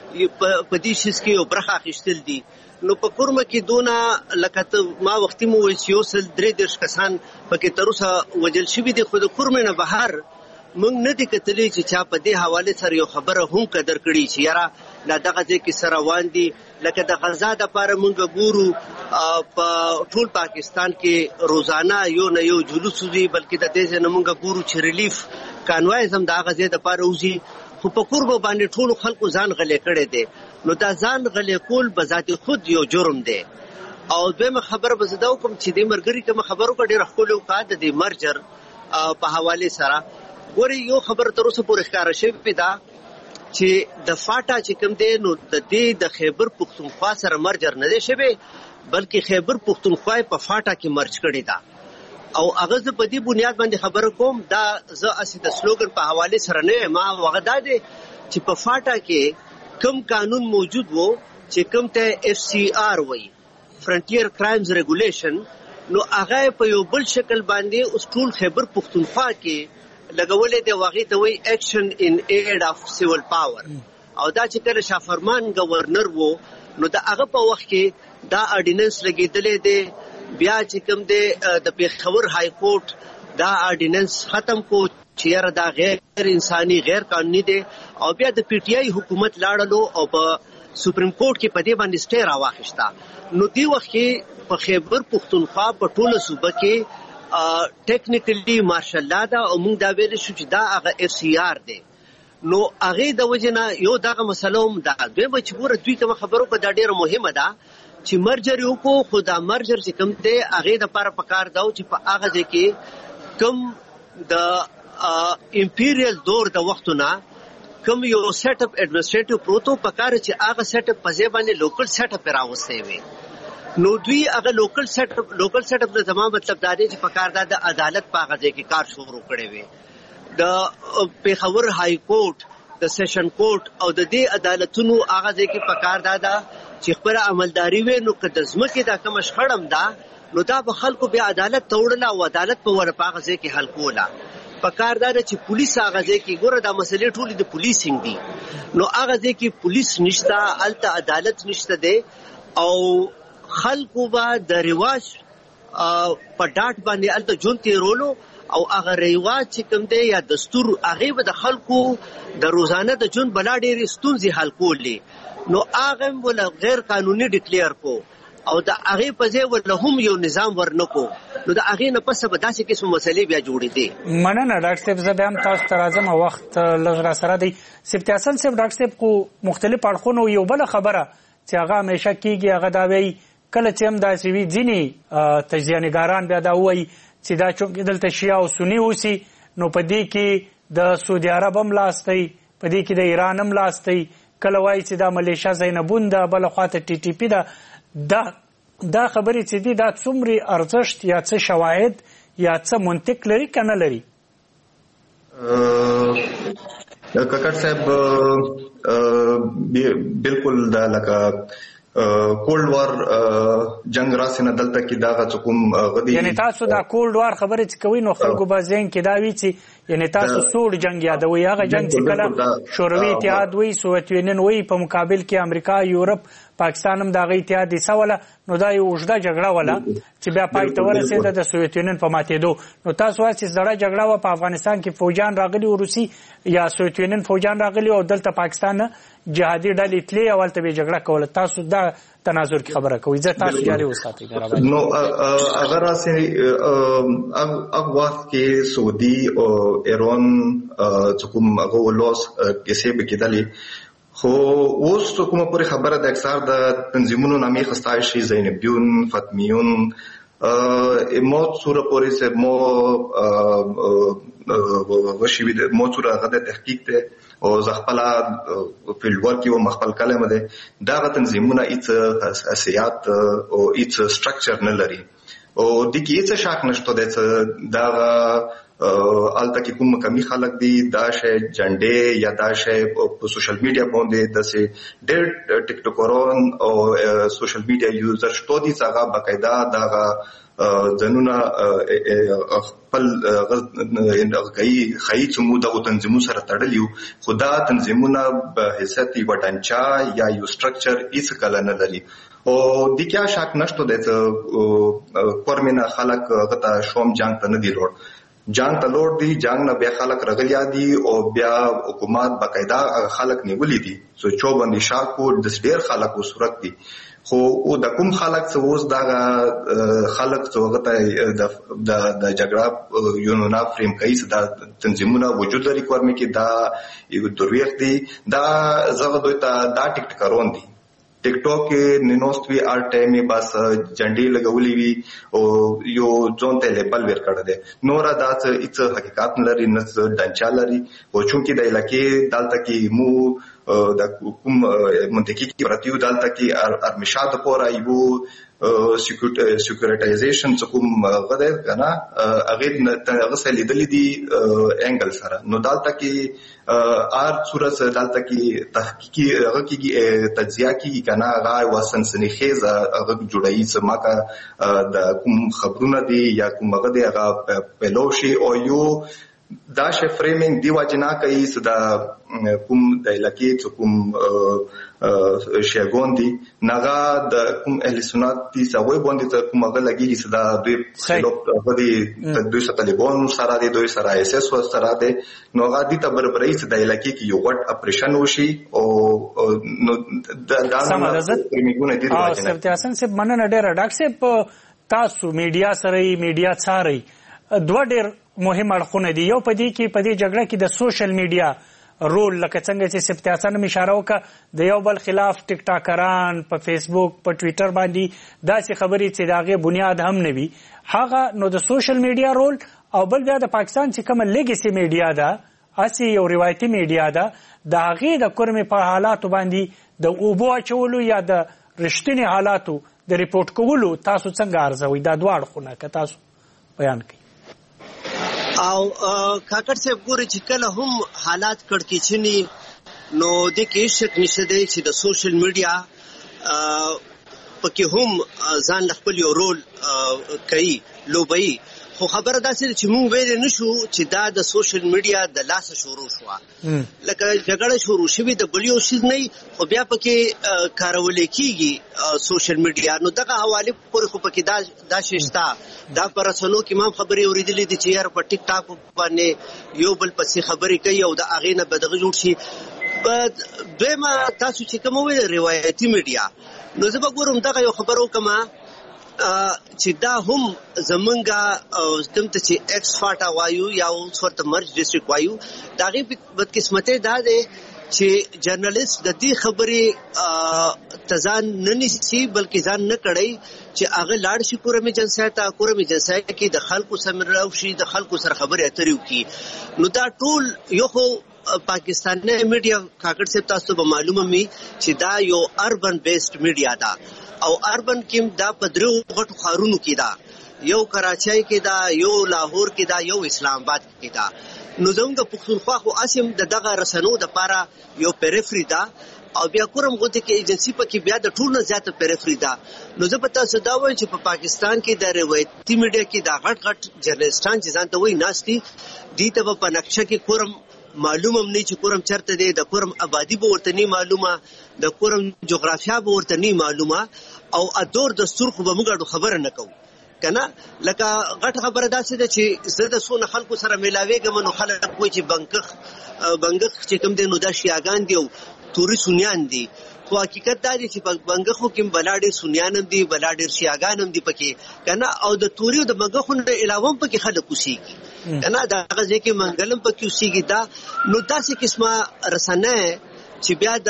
په دې شي کې او برخه اخیستل دي نو په کورمه کې دونه لکه ما وختي مو ویل چې اوسل درې درش کسان پکې تر اوسه وجل شوي دي خو د کورمه نه بهر موږ نه دي کتلې چې چا په دې حواله سره یو خبره هم قدر کړي چې یاره لا دغه ځکه سره روان دي لکه د غزا د لپاره موږ ګورو په ټول پاکستان کې روزانه یو نه یو جلوس دي بلکې د دې نه موږ ګورو چې ریلیف کانوای زم د غزا د لپاره وزي خو په قربو باندې ټول خلکو ځان غلې کړي دي نو دا ځان غلې کول بذات خود یو جرم دی او دغه خبره بزداو کوم چې د مرګري کوم خبرو په ډېر خپل وکړه د مرجر په حواله سره ګوري یو خبر تر اوسه پورې ښکار شوی دا چې د فاټا چې کوم دی نو د دې د خیبر پختونخوا سره مرجر نه دی شوی بلکې خیبر پختونخوا په فاټا کې مرج کړی دا او هغه په دې بنیاد باندې خبره کوم دا زه اسی د سلوګن په حواله سره نه ما وغدا دي چې په فاټا کې کوم قانون موجود وو چې کوم ته اف سی آر وای فرنټیر کرایمز ریګولیشن نو هغه په یو بل شکل باندې اوس ټول خیبر پختونخوا کې لګولې دی واغې ته وای اکشن ان ایډ اف سیول پاور او دا چې کله شافرمان گورنر وو نو دا هغه په وخت کې دا اډیننس لګیدلې دی بیا چې کوم دی د پیښور های کورټ دا اډیننس ختم کو چې دا غیر انساني غیر قانوني دی او بیا د پی ټی آی حکومت لاړلو او په سپریم کورټ کې په دې باندې سټې راواخیستا نو دی وخت کې په خیبر پختونخوا په ټوله صوبه کې ټیکنیکلی ماشاءالله دا او موږ دا ویل شو چې دا هغه اف سی آر دی نو هغه د وجنه یو دغه مسله هم دا دوی مجبور دوی کوم خبرو په دا ډیره مهمه ده چې مرجر یو کو خدا مرجر چې کوم دی هغه د لپاره پکار داو چې په هغه ځکه کوم د امپیریل دور د وختونه کوم یو سیټ اپ ایڈمنسټریټیو پروتو پکار چې هغه سیټ اپ په ځای باندې لوکل سیټ اپ راوستي وي نو دوی هغه لوکل سیټ اپ لوکل سیټ اپ د زمام مطلب دا دی چې پکار دا د عدالت په هغه ځای کې کار شروع کړي وي د پیښور های کورټ د سیشن کورټ او د دې عدالتونو هغه ځای کې پکار دا دا چې خبره عملداري وي نو که د ځمکې دا کوم شخړم دا نو دا به خلکو بیا عدالت توړله او عدالت په ور په هغه ځای کې حل کوله پکار دا چې پولیس هغه ځای کې ګوره دا مسلې ټولې د پولیسینګ دي نو هغه ځای کې پولیس نشته الته عدالت نشته دی او خلکو با د رواج په ډاټ باندې الته جون تیرولو او هغه ریواج چې کوم دی یا دستور هغه به د خلکو د روزانه د جون بلا ډېرې ستونزې حل کولې نو هغه ول غیر قانوني ډیکلیئر کو او د هغه په ځای ول هم یو نظام ورنکو نو د هغه نه پس به داسې قسم مسلې بیا جوړې دي. مننه ډاکټر صاحب زه بیا هم تاسو ته راځم وخت لږ را سره دی. سپت حسن صاحب ډاکټر صاحب کو مختلف اړخونو یو بل خبره چې هغه همیشه کیږي هغه دا وی کله چې هم داسې وي ځینې تجزیه‌نګاران بیا دا وایي چې دا چې دلته شیعه او سني اوسي نو په دې کې د سعودي عرب هم لاس دی په دې کې د ایران هم لاس دی کله وایي چې دا ملیشیا زینبون ده بله خواته ټي ټي پي ده دا دا خبرې چې دي دا څومره ارزښت یا څه شواهد یا څه منطق لري که نه لري؟ کاکړ صاحب بالکل دا لکه کولډ وار جنگ راسنه دلته کې دا غوښم غدي یعنی تاسو دا کولډ وار خبرې چې کوي نو خلکو به ځین کې دا وی چې یعنی تاسو سوړ جنگ یادوي هغه جنگ چې کله شوروي اتحاد وی سوویت یونین وی په مقابل کې امریکا یورپ پاکستان هم دا غي اتحاد سواله نو دا یو وژده جګړه ولا چې بیا پای ته ورسېده د سوویت یونین په ماتېدو نو تاسو وایي چې زړه جګړه و په افغانستان کې فوجان راغلي او روسي یا سوویت یونین فوجان راغلي او دلته پاکستان جهادي ډلې تلې او ته به جګړه کوله تاسو دا تناظر کی خبره کوي زه تاسو جاري وساتئ نو اگر اسه اب وخت کې سعودي او ایران چکم هغه ولوس کیسه به کېدلې خو اوس کومه پوری خبره د اکثر د تنظیمونو نامې خستای شي زینبیون فاطمیون مو صوره پوری سه مو وشي د مو صوره غده تحقیق ته او زغپلا فیلډ ورک یو مخبل کلمه ده دا تنظیمونه ایت اساسيات او ایت سټرکچر نه لري او د کی ایت شاک نشته ده دا الته کې کوم کمی خلک دي دا شی جنډې یا دا شی په سوشل میډیا باندې د سه ډېر ټیک ټاکرون او سوشل میډیا یوزر شته دي څنګه باقاعده دا ځنونه خپل غي خي چې مو د تنظیمونو سره تړلیو خدا تنظیمونه په حیثیت وټنچا یا یو سټرکچر هیڅ کله نه لري او د کیا شک نشته د کورمنه خلک غته شوم جنگ ته نه دی لوړ جنگ ته لوړ دی جنگ نه بیا خلک رغلیا دي او بیا حکومت باقاعده خلک نیولې دي سو چوبندي شاکو د ډېر خلکو صورت دي خو او د کوم خلک څه اوس دا خلک څه وخت د د جګړه یونونا فریم کوي دا تنظیمونه وجود لري کورمه کې دا یو درویخ دي دا زغه دوی ته دا ټیک ټکرون دي ټیک ټاک کې نینوستوي ار ټایمي بس جنډي لګولې وي او یو ځون ته لیبل ورکړه ده نور دا څه حقیقت لري نه ډنچا لري او چونکی د علاقې دالته کې مو د کوم منطقي کې پرتیو دالته کې ارمشاد پورا یو سکیورټایزیشن کوم غده کنه هغه هغه سره لیدلې دي انګل سره نو دالته کې ار صورت دالته کې تحقیقي هغه کې تجزیه کې کنه هغه وسنسنی خیزه هغه جوړایي سماکه د کوم خبرونه دي یا کوم هغه دی هغه پلوشي او یو دا شی فریمینګ دی واجنا کوي صدا کوم د علاقې کوم شیګون دي نغا د کوم اهل سنت دي سوي باندې ته کوم هغه لګي صدا دوی سلوک غدي دوی طالبان سره دي دوی سره اس اس سره دي نو غادي ته بربري صدا علاقې کې یو غټ اپریشن وشي او نو دا فریمینګونه دي او سپت حسن صاحب مننه ډېر ډاکټر صاحب تاسو میډیا سره میډیا څاري دوه ډېر مهم اړخونه دي یو پدې کې پدې جګړه کې د سوشل میډیا رول لکه څنګه چې سپت حسن اشاره وکړه د یو بل خلاف ټیک ټاکران په فیسبوک په ټوئیټر باندې داسې خبرې چې داغه بنیاد هم نه وي هغه نو د سوشل میډیا رول او بل بیا د پاکستان چې کوم لیګسي میډیا ده اسی یو روایتي میډیا ده د هغه د کورمه په حالاتو باندې د اوبو اچولو یا د رښتینی حالاتو د ریپورت کولو تاسو څنګه ارزوي دا دوه اړخونه که تاسو بیان کړئ او کاکړ صاحب ګوري چې کله هم حالات کړکېچني نو د کې شک نشته دی چې د سوشل میډیا پکې هم ځان خپل یو رول کوي لوبي خو خبره داسې چې موږ ویل نشو چې دا د سوشل میډیا د لاسه شروع شو لکه جګړه شروع شوه د بلیو شي نه خو بیا پکې کارول کیږي سوشل میډیا نو دغه حواله پورې خو پکې دا دا ششتا دا پرسنو کې ما خبرې اوریدلې دي چې یار په ټیک ټاک باندې یو بل پسې خبرې کوي او د اغې نه بدغه جوړ شي دویمه تاسو چې کوم ویل روایتي میډیا نو زه به ګورم دغه یو خبرو کما چې دا هم زمونږه دمته چې ایکس فاټا وایو یا ورته مرج ډیسټریکټ وایو دا غي بدقسمته دا ده چې جرنالیست د دې خبرې تزان نه نشي بلکې ځان نه کړي چې هغه لاړ شي کورمه جنسیته کورمه جنسیته کې د خلکو سره راوشي د خلکو سره خبرې اترې وکړي نو دا ټول یو خو پاکستاني میډیا کاکړ صاحب تاسو به معلومه می چې دا یو اربن بیسډ میډیا ده او اربن کې دا په درو غټو خارونو کې دا یو کراچۍ کې دا یو لاهور کې دا یو اسلام آباد کې دا نو زموږ پښتونخوا خو اسیم د دغه رسنو د پاره یو پیریفری دا او بیا کورم غوته کې ایجنسی پکې بیا د ټول نه زیاته پیریفری دا نو زه پتا څه دا وایم چې په پاکستان کې د روایتي میډیا کې دا غټ غټ جرنالستان چې ځان ته وایي ناشتي دي ته په نقشه کې کورم معلومه نه چې کورم چرته دی د کورم آبادی به ورته نه معلومه د کورم جغرافیا به ورته نه معلومه او ادور دستور خو به موږ خبره نه کوو کنه لکه غټ خبره داسې ده چې زه د سونه خلکو سره ملاویږم نو خلک کوی چې بنکخ بنکخ چې کوم دی نو دا شیاغان دی او توري سنیان دي خو حقیقت دا دی چې بنکخو کې بلاډي سنیان هم دي بلاډي شیاغان هم دي پکې کنه او د توري او د بنکخو نه علاوه پکې خلک کوشيږي کنه دا غزه کې منګلم پکې کوشيږي دا نو داسې قسمه رسنه چې بیا د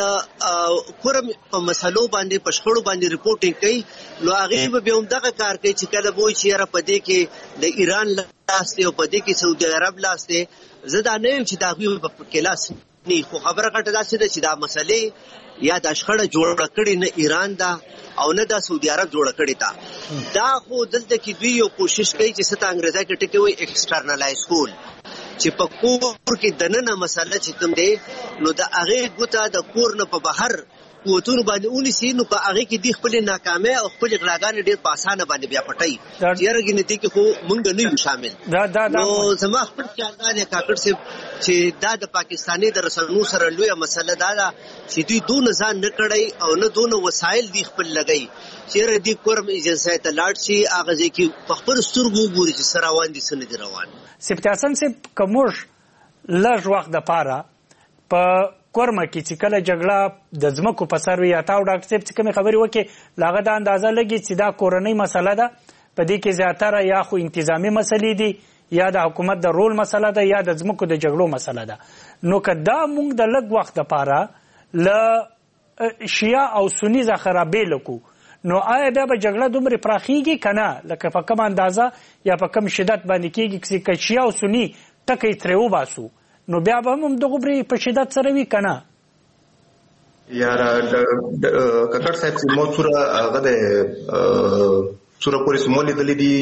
کورم په مسلو باندې پښخړو باندې ریپورټینګ کوي نو هغه به هم دغه کار کوي چې کله وایي چې را پدې کې د ایران لاس ته او پدې کې سعودي عرب لاس ته زدا نه چې دا په کلاس نه خو خبره کټه داسې ده چې دا مسلې یا د شخړه جوړ کړي نه ایران دا او نه د سعودي عرب جوړ کړي تا دا خو دلته کې دوی یو کوشش کوي چې ست انګريزي کې ټکی وي ایکسټرنلایز کول چې په کور کې دننه مسله چې کوم دی نو د هغه ګوته د کور نه په بهر قوتونو باندې اونیسي نو په هغه کې د خپل ناکامه او خپل غلاګان ډېر په اسانه باندې بیا پټي چیرې نه دي کې خو مونږ نه یو شامل دا دا نو زما خپل خیالونه کاکړ صاحب چې دا د پاکستاني د رسنو سره لوی مسله دا ده چې دوی دون ځان نه کړي او نه دون وسایل دی خپل لګي چیرې د کورم ایجنسی ته لاړ شي هغه ځکه په خپل سترګو ګوري چې سره روان دي سن دي روان سپتاسن سپ کومش لږ وخت د پاره په کورمه کې چې کله جګړه د ځمکو په سر وي یا تاو ډاکټر صاحب چې کوم خبري وکي لاغه د اندازه لګي چې دا کورنۍ مسله ده په دې کې زیاتره یا خو انتظامی مسلې دي یا د حکومت د رول مسله ده یا د ځمکو د جګړو مسله ده نو کدا موږ د لږ وخت لپاره ل شیعه او سنی خرابې لکو نو آیا بیا به جګړه دومره پراخیږي کنه لکه په کوم اندازه یا په کوم شدت باندې کېږي چې شیعه او سنی ټکي ترې وباسو نو بیا به هم دغه بری په شدت سره وی کنه یار ککړ صاحب چې مو سره هغه د سره پولیس مولې دلې دي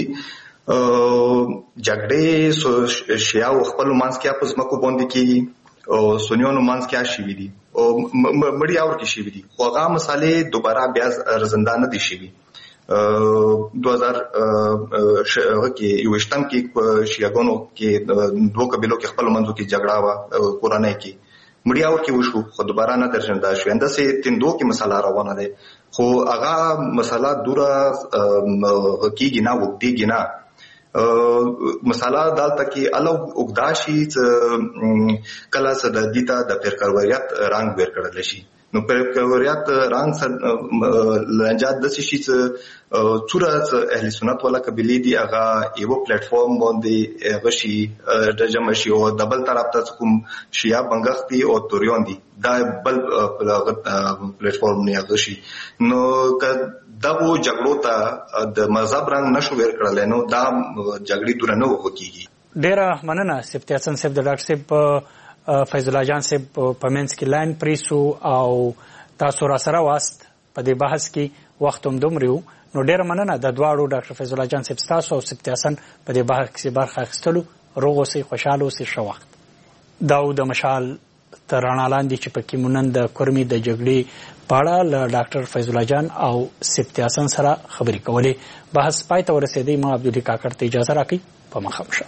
جګړې شیعه او خپل مانس کې اپس مکو باندې کې او سنیانو مانس کې شي دي او مړی اور کې شي دي خو هغه مسالې دوباره بیا رزندانه دي شي دو هزار کې یو شتم کې شیعاګانو کې دوه قبیلو کې خپل منځو کې جګړه وا قرانه کې مړیا او کې وشو خو دوباره نه درځنده شو انده سي تندو کې مسله روانه ده خو هغه مسله دوره کېږي نه وګديږي نه مسله دالته کې الو وګداشي کله صد دیتا د پرکروریت رنگ ور کړل شي نو پرکروریت رنگ لنجات د شي چې څوره اهل سنت ولا قبيله دي هغه یو پلیټ فارم باندې غشي د جمع شي او دبل طرف ته کوم شیا بنګختي او توریون دي دا بل پلیټ فارم نه غشي نو دغه جګړو ته د مذهب رنگ نشو ور کړل نو دا جګړې دور نه وکيږي ډیره مننه سپتاسن صاحب د ډاکټر صاحب فیض الله جان صاحب پمنس کې لاین پریسو او تاسو را سره واست په دې بحث کې وخت هم دومره نو ډیره مننه د دواړو ډاکټر فیض الله جان صاحب تاسو او سپتاسن په دې بحث کې برخه اخیستلو روغ اوسئ خوشاله اوسئ ښه وخت دا د مشال تر رڼا لاندې چې پکې مونږ د کورمي د جګړې په اړه له ډاکټر فیض الله جان او سپتی حسن سره خبرې کولې. بحث پای ته ورسېدی. ما عبدالحی کاکړ ته اجازه راکړئ په مخه شه.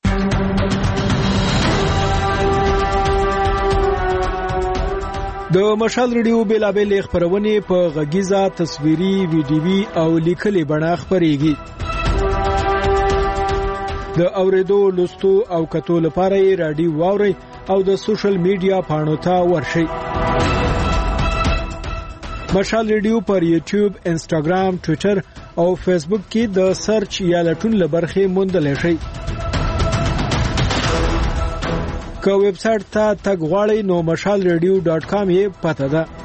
د مشال ریډیو بیلابېل خبرونه په غږیزه تصویري ویډیوي او لیکلي بڼه خبريږي. د اوریدو لوستو او کتو لپاره یې رادیو واوري او د سوشل میډیا پاڼو ته ورشئ. مشال ریډیو پر یوټیوب، انسټاګرام، ټوئیټر او فیسبوک کې د سرچ یا لټون لبرخه موندل شي. که ویب سټ ته تګ غواړئ نو مشال ریډیو ډاټ کام یې پته ده.